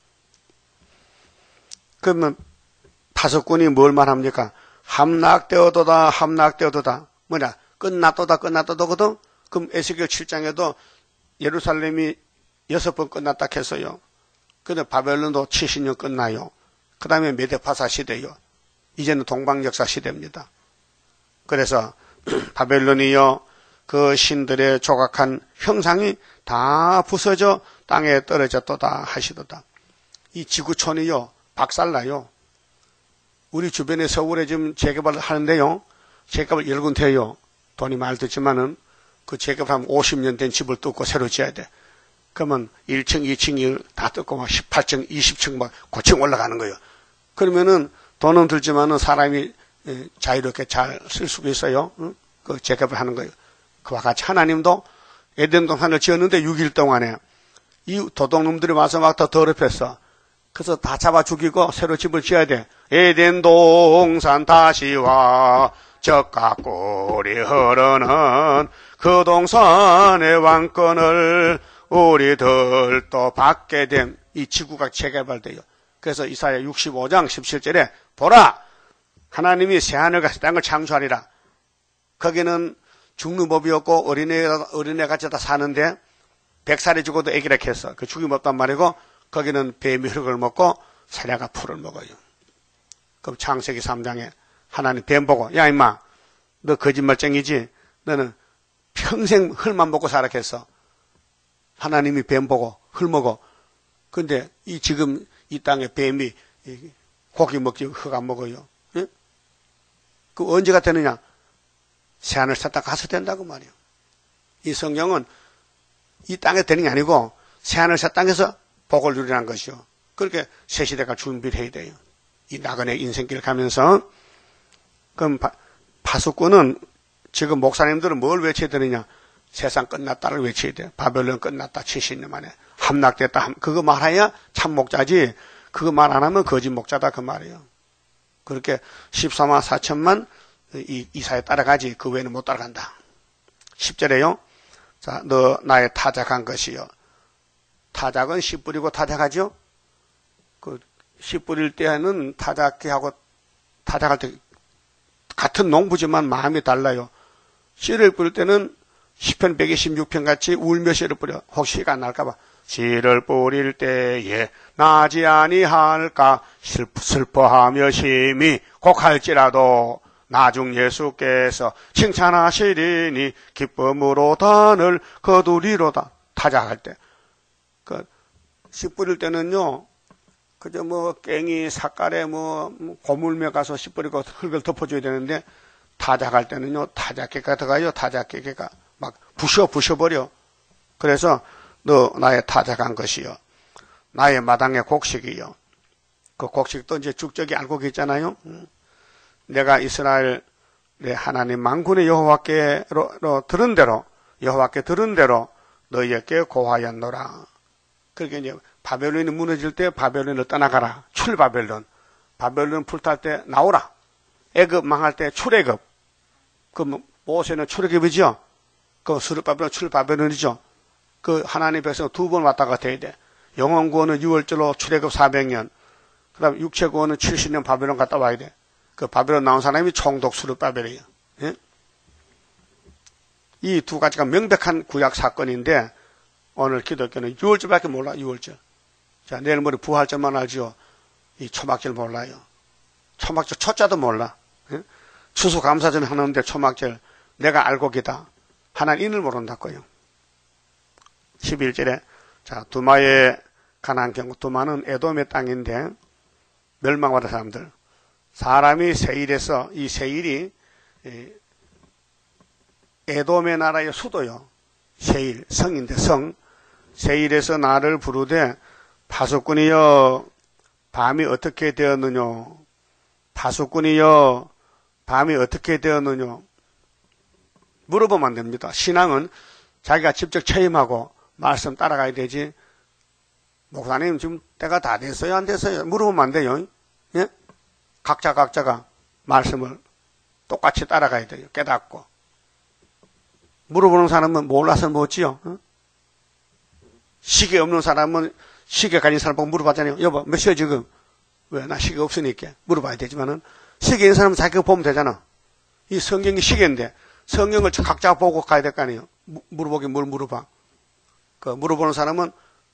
그러면 파수꾼이 뭘 말합니까? 함락되어도다 함락되어도다. 뭐냐? 끝났도다거든. 그럼 에스겔 7장에도 예루살렘이 6번 끝났다 했어요. 근데 바벨론도 70년 끝나요. 그 다음에 메데파사 시대요. 이제는 동방역사 시대입니다. 그래서 바벨론이요, 그 신들의 조각한 형상이 다 부서져 땅에 떨어졌도다 하시도다. 이 지구촌이요, 박살나요. 우리 주변에 서울에 지금 재개발을 하는데요, 재개발 여러 군데요. 돈이 많이 들지만은 그 재개발하면 50년 된 집을 뚫고 새로 지어야 돼. 그러면 1층, 2층이 다 뚫고 막 18층, 20층 막 고층 올라가는 거예요. 그러면은 돈은 들지만은 사람이 자유롭게 잘 쓸 수가 있어요. 응? 그 재개발 하는 거예요. 그와 같이 하나님도 에덴 동산을 지었는데 6일 동안에 이 도둑놈들이 와서 막 더 더럽혔어. 그래서 다 잡아 죽이고 새로 집을 지어야 돼. 에덴 동산 다시 와 적과 꿀이 흐르는 그 동산의 왕권을 우리들 또 받게 됨. 이 지구가 재개발돼요. 그래서 이사야 65장 17절에 보라 하나님이 새하늘과 새 땅을 창조하리라. 거기는 죽는 법이 없고 어린애같이 다 사는데 100살이 죽어도 애기라 했어. 그 죽임 없단 말이고 거기는 뱀이 흙을 먹고 사자가 풀을 먹어요. 그럼 창세기 3장에 하나님 뱀 보고 야 임마 너 거짓말쟁이지? 너는 평생 흙만 먹고 살아 했어. 하나님이 뱀 보고 흙 먹어. 근데 지금 이 땅에 뱀이 고기 먹지 흙 안 먹어요. 예? 그 언제가 되느냐? 새하늘 새 땅 가서 된다고 말이에요. 이 성경은 이 땅에 되는 게 아니고 새하늘 새 땅에서 복을 누리라는 것이요. 그렇게 새 시대가 준비를 해야 돼요. 이 나그네 인생길 가면서. 그럼 파수꾼은 지금 목사님들은 뭘 외쳐야 되느냐? 세상 끝났다를 외쳐야 돼. 바벨론 끝났다 70년 만에. 함락됐다. 그거 말해야 참 목자지. 그거 말 안 하면 거짓 목자다 그 말이에요. 그렇게 14만 4천만 이사에 따라가지 그 외에는 못 따라간다. 10절에요. 자, 너 나의 타작한 것이요. 타작은 씨 뿌리고 타작하죠. 그 씨 뿌릴 때는 타작하고 타작할 때 같은 농부지만 마음이 달라요. 씨를 뿌릴 때는 시편 126편 같이 울며 씨를 뿌려. 혹시 시가 안 날까봐. 씨를 뿌릴 때에 나지 아니할까 슬퍼하며 심히 곡할지라도 나중 예수께서 칭찬하시리니 기쁨으로 단을 거두리로다. 타작할 때. 씨 뿌릴 때는요, 그저 깽이 삿갈에 고물며 가서 씨 뿌리고 흙을 덮어줘야 되는데, 타작할 때는요, 타작개가 들어가요. 타작개가 막 부셔버려. 그래서 너 나의 타작한 것이요, 나의 마당의 곡식이요. 그 곡식도 이제 죽적이 알고 있잖아요. 내가 이스라엘의 하나님 만군의 여호와께로 들은 대로, 여호와께 들은 대로 너희에게 고하였노라. 그렇게 이제 바벨론이 무너질 때 바벨론을 떠나가라. 출바벨론. 바벨론 불탈 때 나오라. 애굽 망할 때 출애굽. 그 모세는 출애굽이죠. 그 스룹바벨론 출바벨론이죠. 그 하나님 백성 두 번 왔다 갔다 해야 돼. 영원 구원은 6월절로 출애굽 400년. 그 다음에 육체 구원은 70년 바벨론 갔다 와야 돼. 그 바벨론 나온 사람이 총독 스룹바벨이에요. 예? 이 두 가지가 명백한 구약 사건인데, 오늘 기독교는 6월절밖에 몰라. 6월절. 자, 내일 모레 부활절만 알죠. 이 초막절 몰라요. 초막절 초자도 몰라. 예? 추수감사절 하는데 초막절 내가 알고 기다. 하나님을 모른다고요. 11절에 자, 두마의 가나안 경우, 두마는 에돔의 땅인데 멸망받은 사람들. 사람이 세일에서, 이 세일이 에돔의 나라의 수도요. 세일, 성인데 성. 세일에서 나를 부르되 파수꾼이여 밤이 어떻게 되었느냐. 파수꾼이여 밤이 어떻게 되었느냐. 물어보면 안 됩니다. 신앙은 자기가 직접 체험하고 말씀 따라가야 되지. 목사님 지금 때가 다 됐어요? 안 됐어요? 물어보면 안 돼요. 예? 각자가 말씀을 똑같이 따라가야 돼요. 깨닫고. 물어보는 사람은 몰라서 못지요. 어? 시계 없는 사람은 시계 가진 사람 보고 물어봤잖아요. 여보 몇 시야 지금? 왜? 나 시계 없으니까. 물어봐야 되지만은 시계 있는 사람은 자기가 보면 되잖아. 이 성경이 시계인데 성경을 각자 보고 가야 될 거 아니에요. 물어보긴 뭘 물어봐. 그 물어보는 사람은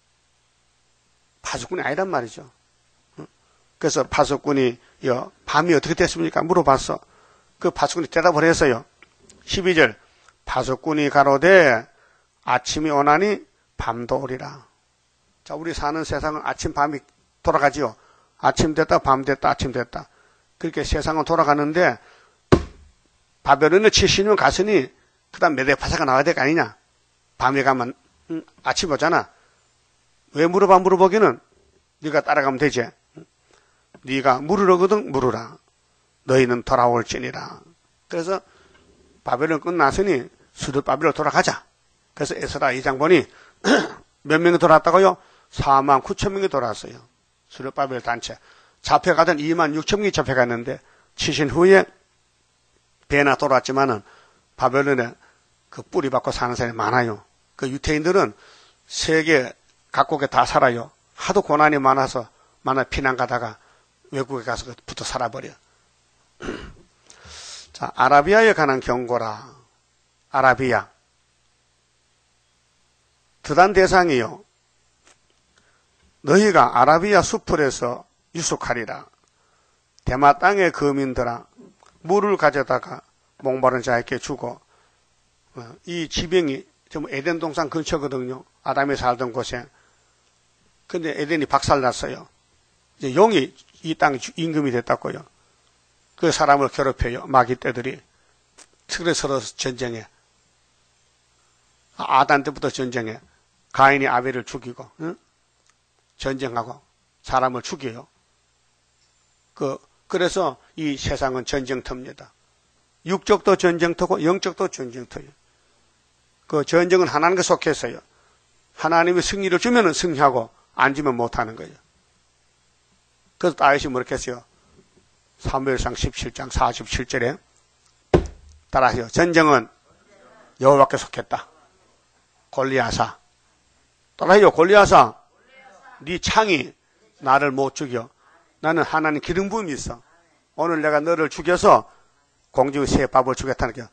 파수꾼이 아니란 말이죠. 그래서 파수꾼이 밤이 어떻게 됐습니까? 물어봤어. 그 파수꾼이 대답을 했어요. 12절 파수꾼이 가로되 아침이 오나니 밤도 오리라. 자, 우리 사는 세상은 아침 밤이 돌아가지요. 아침 됐다 밤 됐다 아침 됐다. 그렇게 세상은 돌아가는데 바벨론에 70년 갔으니 그 다음 메데파사가 나와야 될 거 아니냐. 밤에 가면 아침 오잖아. 왜 물어보기는 네가 따라가면 되지. 네가 물으려거든 물으라. 너희는 돌아올지니라. 그래서 바벨론 끝났으니 스룹바벨로 돌아가자. 그래서 에스라 2장 보니 몇 명이 돌아왔다고요? 4만 9천 명이 돌아왔어요. 스룹바벨 단체. 잡혀가던 2만 6천 명이 잡혀갔는데 치신 후에 배나 돌아왔지만은 바벨론에 그 뿌리 받고 사는 사람이 많아요. 그 유태인들은 세계 각국에 다 살아요. 하도 고난이 많아서 피난 가다가 외국에 가서 붙어 살아버려. 자, 아라비아에 관한 경고라. 아라비아. 드단 대상이요. 너희가 아라비아 수풀에서 유숙하리라. 대마 땅의 거민들아, 물을 가져다가 목마른 자에게 주고, 이 지병이 전부 에덴 동산 근처거든요. 아담이 살던 곳에. 근데 에덴이 박살났어요. 이제 용이 이 땅 임금이 됐다고요. 그 사람을 괴롭혀요. 마귀 떼들이. 그래서 전쟁에. 아단 때부터 전쟁에. 가인이 아벨을 죽이고, 응? 전쟁하고 사람을 죽여요. 그래서 이 세상은 전쟁터입니다. 육적도 전쟁터고 영적도 전쟁터예요. 그 전쟁은 하나님께 속했어요. 하나님이 승리를 주면은 승리하고 안 주면 못하는 거예요. 그래서 다윗이 뭐렇게 했어요? 사무엘상 17장 47절에 따라하세요. 전쟁은 여호와께 속했다. 골리앗아. 따라해요. 골리앗아. 네 창이 나를 못 죽여. 나는 하나님 기름 부음이 있어. 오늘 내가 너를 죽여서 공중의 새 밥을 주겠다는 게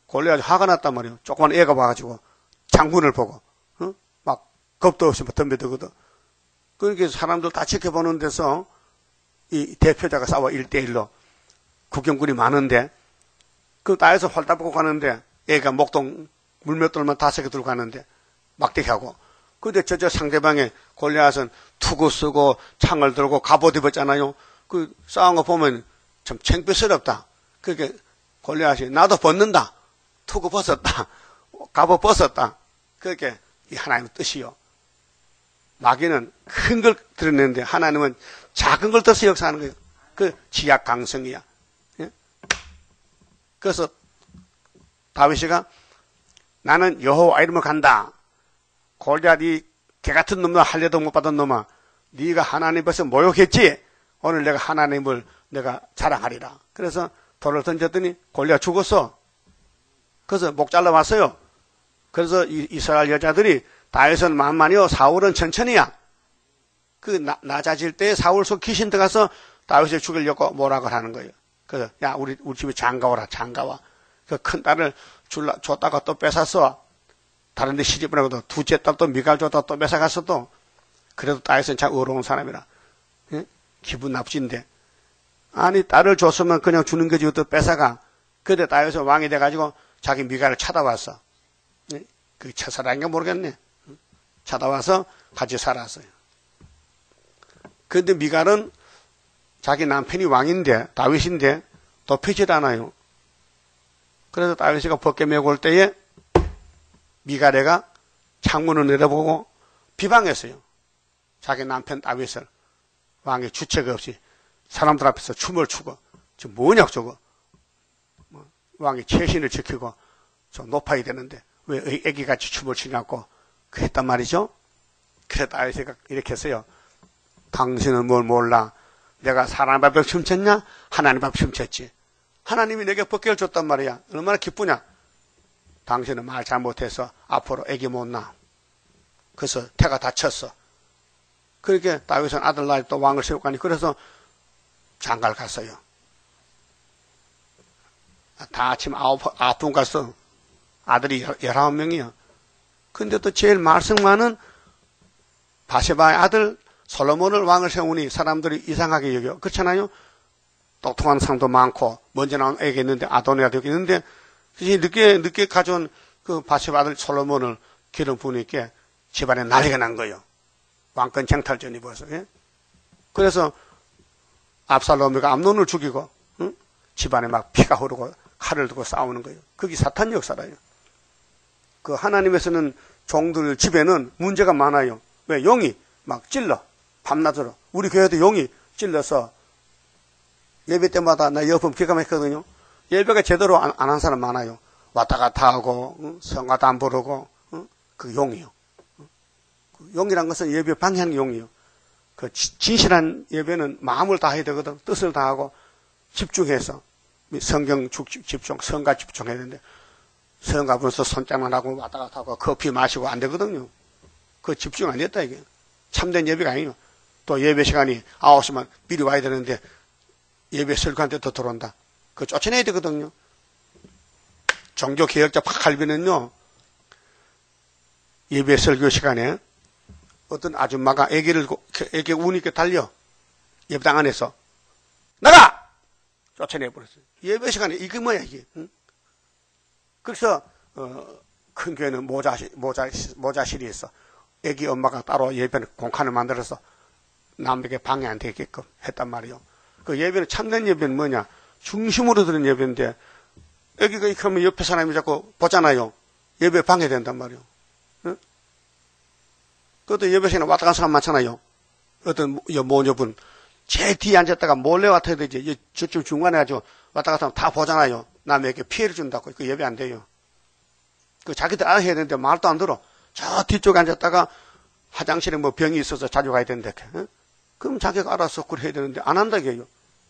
골리앗이 화가 났단 말이에요. 조그만 애가 와가지고 장군을 보고 막 겁도 없이 막 덤벼들거든. 그러니까 사람들 다 지켜보는 데서 이 대표자가 싸워 1대1로 국경군이 많은데 그 나에서 활다 보고 가는데 애가 목동 물맷돌만 5개 들고 가는데 막대기하고 근데 저 상대방의 골리앗은 투구 쓰고 창을 들고 갑옷 입었잖아요. 그 싸운 거 보면 참 창피스럽다. 그렇게 골리앗이 나도 벗는다. 투구 벗었다. 갑옷 벗었다. 그렇게 이 하나님의 뜻이요. 마귀는 큰 걸 드러내는데 하나님은 작은 걸 떠서 역사하는 거예요. 그 지약 강성이야. 예? 그래서 다윗이가 나는 여호와 이름을 간다. 골리앗이 개같은 놈아 할례도 못 받은 놈아 네가 하나님 앞에서 모욕했지. 오늘 내가 하나님을 내가 자랑하리라. 그래서 돌을 던졌더니 골리앗 죽었어. 그래서 목 잘라왔어요. 그래서 이스라엘 여자들이 다윗은 만만이요 사울은 천천히야. 그 낮아질 때 사울 속 귀신 들어가서 다윗을 죽이려고 모락을 하는 거예요. 그래서 야 우리 집에 장가오라 장가와. 그 큰 딸을 줬다가 또 뺏었어. 다른 데 시집을 하고도 둘째 딸 또 미갈 줬다가 또 뺏어갔어 또. 그래도 다윗은 참 의로운 사람이라. 예? 기분 나쁘진데. 아니 딸을 줬으면 그냥 주는 거지 또 뺏어가. 그때 다윗은 왕이 돼가지고 자기 미갈을 찾아왔어. 예? 그 첫사랑인가 모르겠네. 찾아와서 같이 살았어요. 그런데 미갈은 자기 남편이 왕인데 다윗인데 돕히질 않아요. 그래서 다윗이가 벗게 메고 올 때에 미갈애가 창문을 내려보고 비방했어요. 자기 남편 다윗을 왕의 주책 없이 사람들 앞에서 춤을 추고 지금 뭐냐고 저거 왕의 체신을 지키고 좀 높아야 되는데 왜 애기같이 춤을 추냐고 그랬단 말이죠. 그래서 다윗이 이렇게 했어요. 당신은 뭘 몰라. 내가 사람 앞에 춤췄냐? 하나님 앞에 춤췄지. 하나님이 내게 벗겨를 줬단 말이야. 얼마나 기쁘냐. 당신은 말 잘못해서 앞으로 애기 못 낳아. 그래서 태가 다쳤어. 그렇게 다윗은 아들 낳을 또 왕을 세우고 가니 그래서 장가를 갔어요. 다 아침 9분 갔어. 아들이 19명이야. 근데 또 제일 말썽 많은 바세바의 아들 솔로몬을 왕을 세우니 사람들이 이상하게 여겨. 그렇잖아요? 똑똑한 사람도 많고 먼저 나온 애가 있는데 아도니아도 여기 있는데 늦게 가져온 그 바세바 아들 솔로몬을 기름 부으니까 집안에 난리가 난 거예요. 왕권 쟁탈전이 벌써. 예? 그래서 압살롬이가 암논을 죽이고 집안에 막 피가 흐르고 칼을 들고 싸우는 거예요. 그게 사탄 역사라요. 그 하나님에서는 종들 집에는 문제가 많아요. 왜? 용이 막 찔러. 밤낮으로. 우리 교회도 용이 찔러서 예배 때마다 나 여품 기가 막히거든요. 예배가 제대로 안 한 사람 많아요. 왔다 갔다 하고 성가도 안 부르고 그 용이요. 그 용이란 것은 예배 방향 용이요. 그 진실한 예배는 마음을 다해야 되거든. 뜻을 다하고 집중해서 성경 집중, 성가 집중해야 되는데 성가 부르면서 손장만 하고 왔다 갔다 하고 커피 마시고 안 되거든요. 그 집중 안 됐다 이게. 참된 예배가 아니에요. 또 예배 시간이 9시만 미리 와야 되는데 예배 설교한테 더 들어온다. 그거 쫓아내야 되거든요. 종교개혁자 박할비는요. 예배 설교 시간에 어떤 아줌마가 애기 우니까 달려. 예배당 안에서 나가! 쫓아내버렸어요. 예배 시간에 이게 뭐야 이게. 응? 그래서 큰 교회는 모자실이 있어. 애기 엄마가 따로 예배는 공간을 만들어서 남에게 방해 안 되게끔 했단 말이에요. 그 예배는 참된 예배는 뭐냐? 중심으로 드는 예배인데 애기가 이렇게 하면 옆에 사람이 자꾸 보잖아요. 예배 방해된단 말이에요. 응? 그것도 예배 시간에 왔다 간 사람 많잖아요. 어떤 모녀분 제일 뒤에 앉았다가 몰래 왔다 해야 되지. 저쪽 중간에 가지고 왔다 갔다 하면 다 보잖아요. 남에게 피해를 준다고. 그 예배 안 돼요. 그 자기들 알아야 되는데 말도 안 들어. 저 뒤쪽에 앉았다가 화장실에 뭐 병이 있어서 자주 가야 되는데, 응? 그럼 자기가 알아서 그걸 해야 되는데 안 한다고요.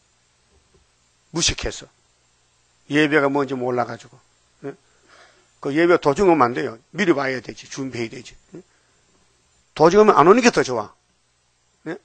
무식해서. 예배가 뭔지 몰라가지고. 응? 그 예배 도중 오면 안 돼요. 미리 와야 되지. 준비해야 되지. 응? 도중 오면 안 오는 게 더 좋아. 응?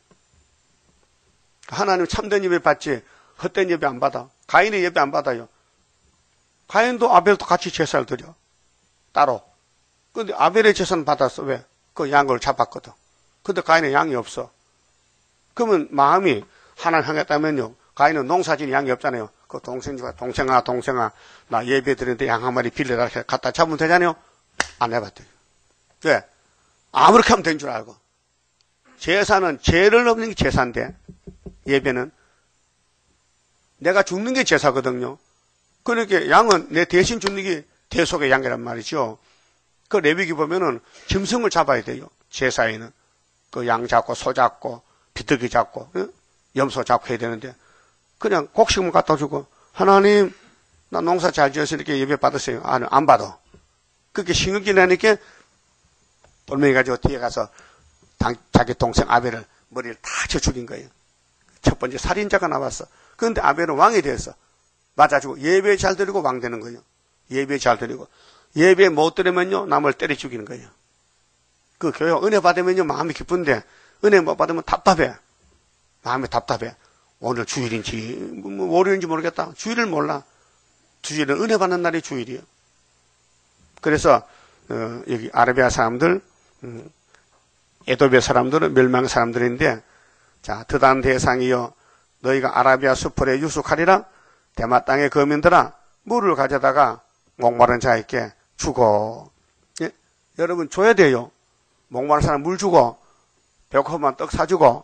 하나님 참된 예배 받지 헛된 예배 안 받아. 가인의 예배 안 받아요. 가인도 아벨도 같이 제사를 드려. 따로. 근데 아벨의 제사는 받았어. 왜? 그 양을 잡았거든. 근데 가인은 양이 없어. 그러면 마음이 하나님 향했다면요. 가인은 농사진 양이 없잖아요. 그 동생아, 나 예배 드리는데 양 한 마리 빌려라. 갖다 잡으면 되잖아요. 안 해봤대요. 왜? 아무렇게 하면 된 줄 알고. 제사는 죄를 없는 게 제사인데, 예배는 내가 죽는 게 제사거든요. 그러니까 양은 내 대신 죽는 게 대속의 양이란 말이죠. 그 레위기 보면은 짐승을 잡아야 돼요. 제사에는. 그 양 잡고, 소 잡고, 비둘기 잡고, 염소 잡고 해야 되는데, 그냥 곡식물 갖다 주고, 하나님, 나 농사 잘 지어서 이렇게 예배 받으세요. 안 받아. 그렇게 신경질 나니까, 돌멩이 가지고 뒤에 가서 자기 동생 아벨을 머리를 다 쳐 죽인 거예요. 첫 번째 살인자가 나왔어. 그런데 아벨은 왕이 됐어. 맞아주고 예배 잘 드리고 왕 되는 거예요. 예배 잘 드리고. 예배 못 드리면요, 남을 때려 죽이는 거예요. 그 교회 은혜 받으면요, 마음이 기쁜데, 은혜 못 받으면 답답해. 마음이 답답해. 오늘 주일인지, 월요일인지 모르겠다. 주일을 몰라. 주일은 은혜 받는 날이 주일이에요. 그래서, 여기 아라비아 사람들, 에도베 사람들은 멸망 사람들인데, 자, 드단 대상이여, 너희가 아라비아 수풀에 유숙하리라, 대마 땅의 거민들아, 물을 가져다가 목마른 자에게 주고. 예? 여러분, 줘야 돼요. 목마른 사람 물 주고, 배고프면 떡 사주고,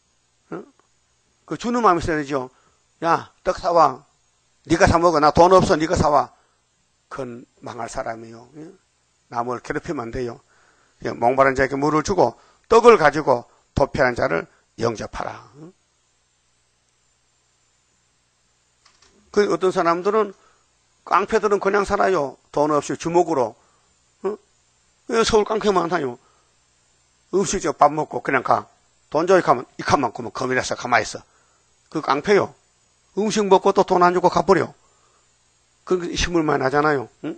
그 주는 마음이 있어야 되죠. 야, 떡 사와. 네가 사 먹어. 나 돈 없어. 네가 사와. 그건 망할 사람이요. 예? 남을 괴롭히면 안 돼요. 예, 목마른 자에게 물을 주고, 떡을 가지고 도피하는 자를 영접하라. 그 어떤 사람들은, 깡패들은 그냥 살아요. 돈 없이 주먹으로. 왜 서울 깡패 많아요? 음식점 밥 먹고 그냥 가. 돈 줘야 가면 이 칸만 꾸면 거미라서 가만히 있어. 그 깡패요. 음식 먹고 또 돈 안 주고 가버려. 그 신물만 하잖아요. 응?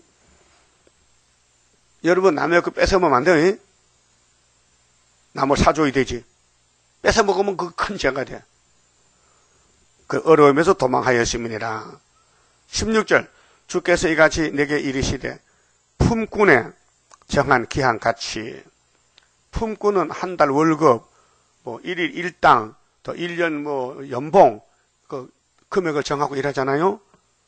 여러분, 남의 그 뺏어먹으면 안 돼요. 응? 남을 사줘야 되지. 뺏어먹으면 그 큰 죄가 돼. 그 어려움에서 도망하였음이니라. 16절. 주께서 이같이 내게 이르시되 품꾼에 정한 기한같이. 품꾼은 한 달 월급, 뭐 1일 1당, 또 1년 뭐 연봉, 그 금액을 정하고 일하잖아요.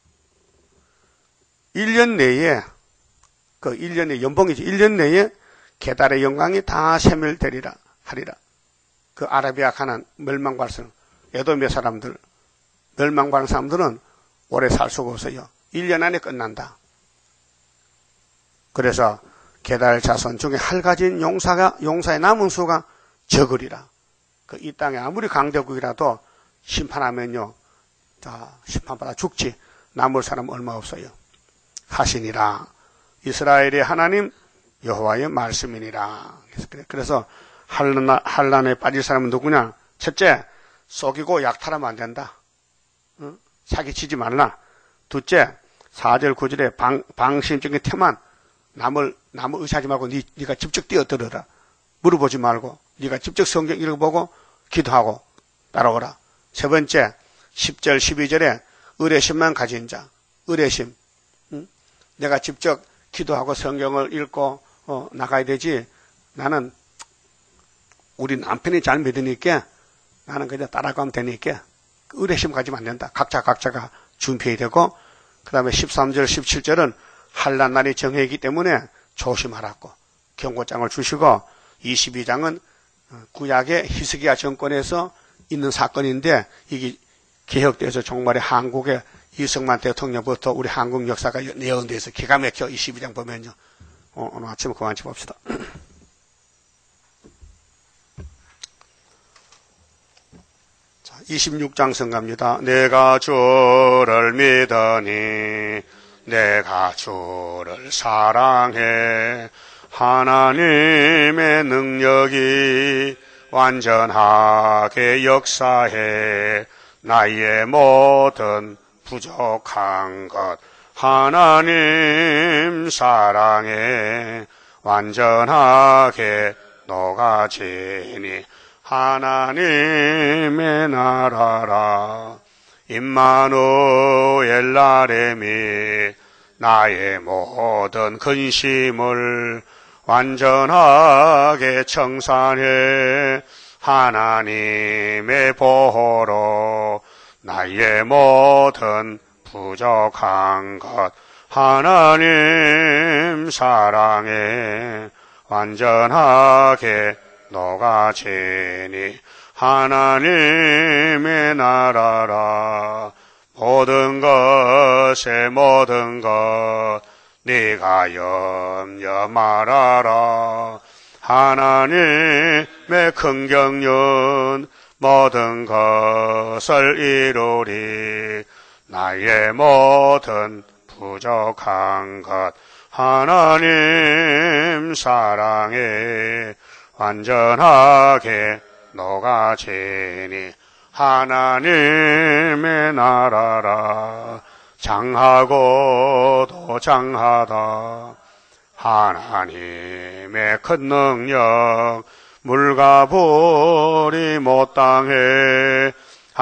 1년 내에, 그 1년의 연봉이지. 1년 내에 계달의 영광이 다 세멸되리라 하리라. 그 아라비아 가난 멸망발성, 에돔의 사람들, 멸망받은 사람들은 오래 살 수가 없어요. 1년 안에 끝난다. 그래서 게달 자손 중에 할가진 용사의 남은 수가 적으리라. 그 이 땅에 아무리 강대국이라도 심판하면요, 자, 심판받아 죽지. 남을 사람 얼마 없어요. 하시니라. 이스라엘의 하나님 여호와의 말씀이니라. 그래서 환난에 빠질 사람은 누구냐? 첫째, 속이고 약탈하면 안 된다. 사기치지 말라. 둘째, 4절 9절에 방심적인 태만, 남을 의지하지 말고 네가 직접 뛰어들어라. 물어보지 말고 네가 직접 성경 읽어보고 기도하고 따라오라. 세 번째, 10절 12절에 의뢰심만 가진 자. 의뢰심. 내가 직접 기도하고 성경을 읽고 나가야 되지. 나는 우리 남편이 잘 믿으니까 나는 그냥 따라가면 되니까 의뢰심 가지면 안 된다. 각자가 준비해야 되고, 그 다음에 13절, 17절은 환난 날이 정해있기 때문에 조심하라고 경고장을 주시고, 22장은 구약의 히스기야 정권에서 있는 사건인데, 이게 개혁돼서 정말에 한국의 이승만 대통령부터 우리 한국 역사가 예언돼서 기가 막혀. 22장 보면요. 오늘 아침에 그만 봅시다. 26장 성갑니다. 내가 주를 믿으니 내가 주를 사랑해. 하나님의 능력이 완전하게 역사해. 나의 모든 부족한 것 하나님 사랑해. 완전하게 녹아지니 하나님의 나라라. 임마누엘 나레미 나의 모든 근심을 완전하게 청산해 하나님의 보호로 나의 모든 부족한 것 하나님 사랑에 완전하게 녹아지니 하나님의 나라라 모든 것에 모든 것 네가 염려 말아라 하나님의 긍경륜 모든 것을 이루리 나의 모든 부족한 것 하나님 사랑에 완전하게 녹아지니 하나님의 나라라 장하고도 장하다 하나님의 큰 능력 물과 불이 못당해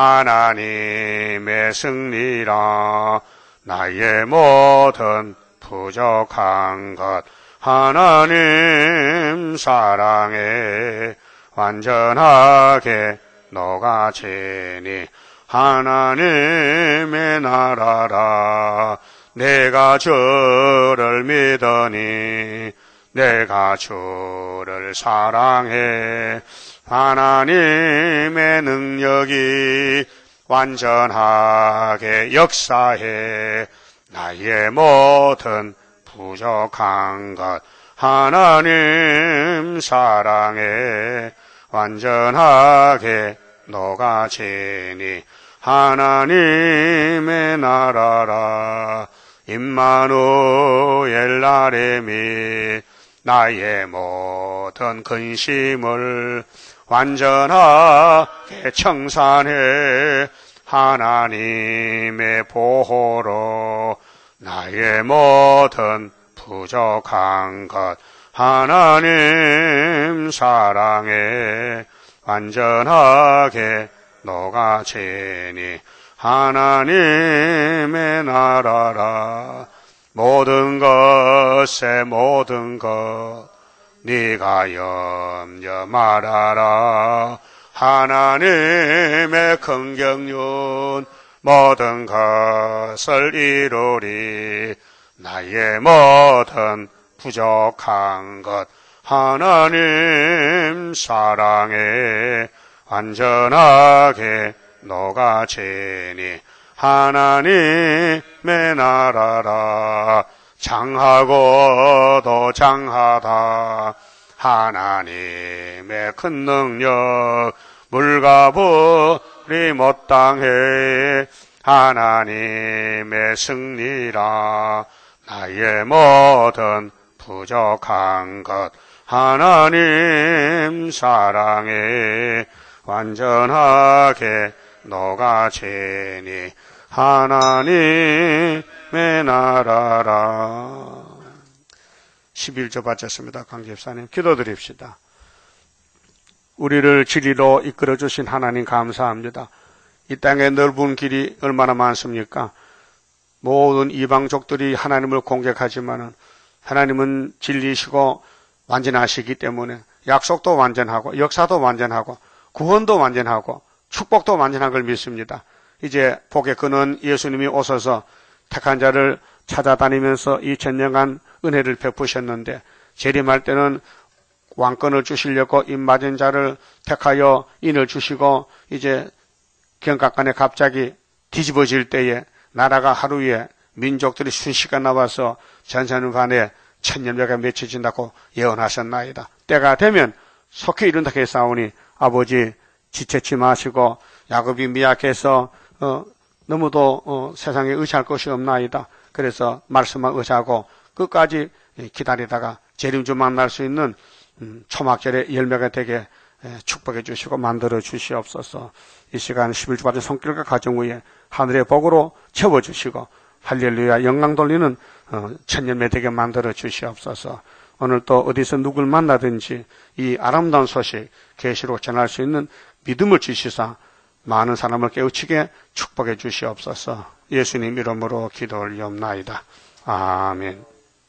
하나님의 승리라 나의 모든 부족한 것 하나님 사랑에 완전하게 녹아지니 하나님의 나라라 내가 주를 믿으니 내가 주를 사랑해 하나님의 능력이 완전하게 역사해 나의 모든 부족한 것 하나님 사랑에 완전하게 녹아지니 하나님의 나라라 임마누엘 나레미 나의 모든 근심을 완전하게 청산해 하나님의 보호로 나의 모든 부족한 것 하나님 사랑에 완전하게 녹아지니 하나님의 나라라 모든 것에 모든 것 네가 염려 말아라 하나님의 긍경륜 모든 것을 이루리 나의 모든 부족한 것 하나님 사랑에 완전하게 녹아지니 하나님의 나라라 장하고도 장하다 하나님의 큰 능력 물과 불이 못당해 하나님의 승리라 나의 모든 부족한 것 하나님 사랑에 완전하게 녹아지니 하나님의 나라라 11조 바쳤습니다. 강집사님 기도드립시다. 우리를 진리로 이끌어주신 하나님 감사합니다. 이 땅에 넓은 길이 얼마나 많습니까? 모든 이방족들이 하나님을 공격하지만은 하나님은 진리시고 완전하시기 때문에 약속도 완전하고 역사도 완전하고 구원도 완전하고 축복도 완전한 걸 믿습니다. 이제 복의 근원 예수님이 오셔서 택한 자를 찾아다니면서 2000년간 은혜를 베푸셨는데 재림할 때는 왕권을 주시려고 입맞은 자를 택하여 인을 주시고 이제 경각간에 갑자기 뒤집어질 때에 나라가 하루에 민족들이 순식간 나와서 전선간에 천년배가 맺혀진다고 예언하셨나이다. 때가 되면 속히 이룬다 했사오니 아버지 지체치 마시고 야곱이 미약해서 너무도 세상에 의지할 것이 없나이다. 그래서 말씀만 의지하고 끝까지 기다리다가 재림주 만날 수 있는 초막절의 열매가 되게 축복해 주시고 만들어 주시옵소서. 이 시간 11주 받은 손길과 가정 위에 하늘의 복으로 채워주시고 할렐루야 영광 돌리는 천년매 되게 만들어 주시옵소서. 오늘 또 어디서 누굴 만나든지 이 아름다운 소식 계시로 전할 수 있는 믿음을 주시사 많은 사람을 깨우치게 축복해 주시옵소서. 예수님 이름으로 기도 올리옵나이다. 아멘.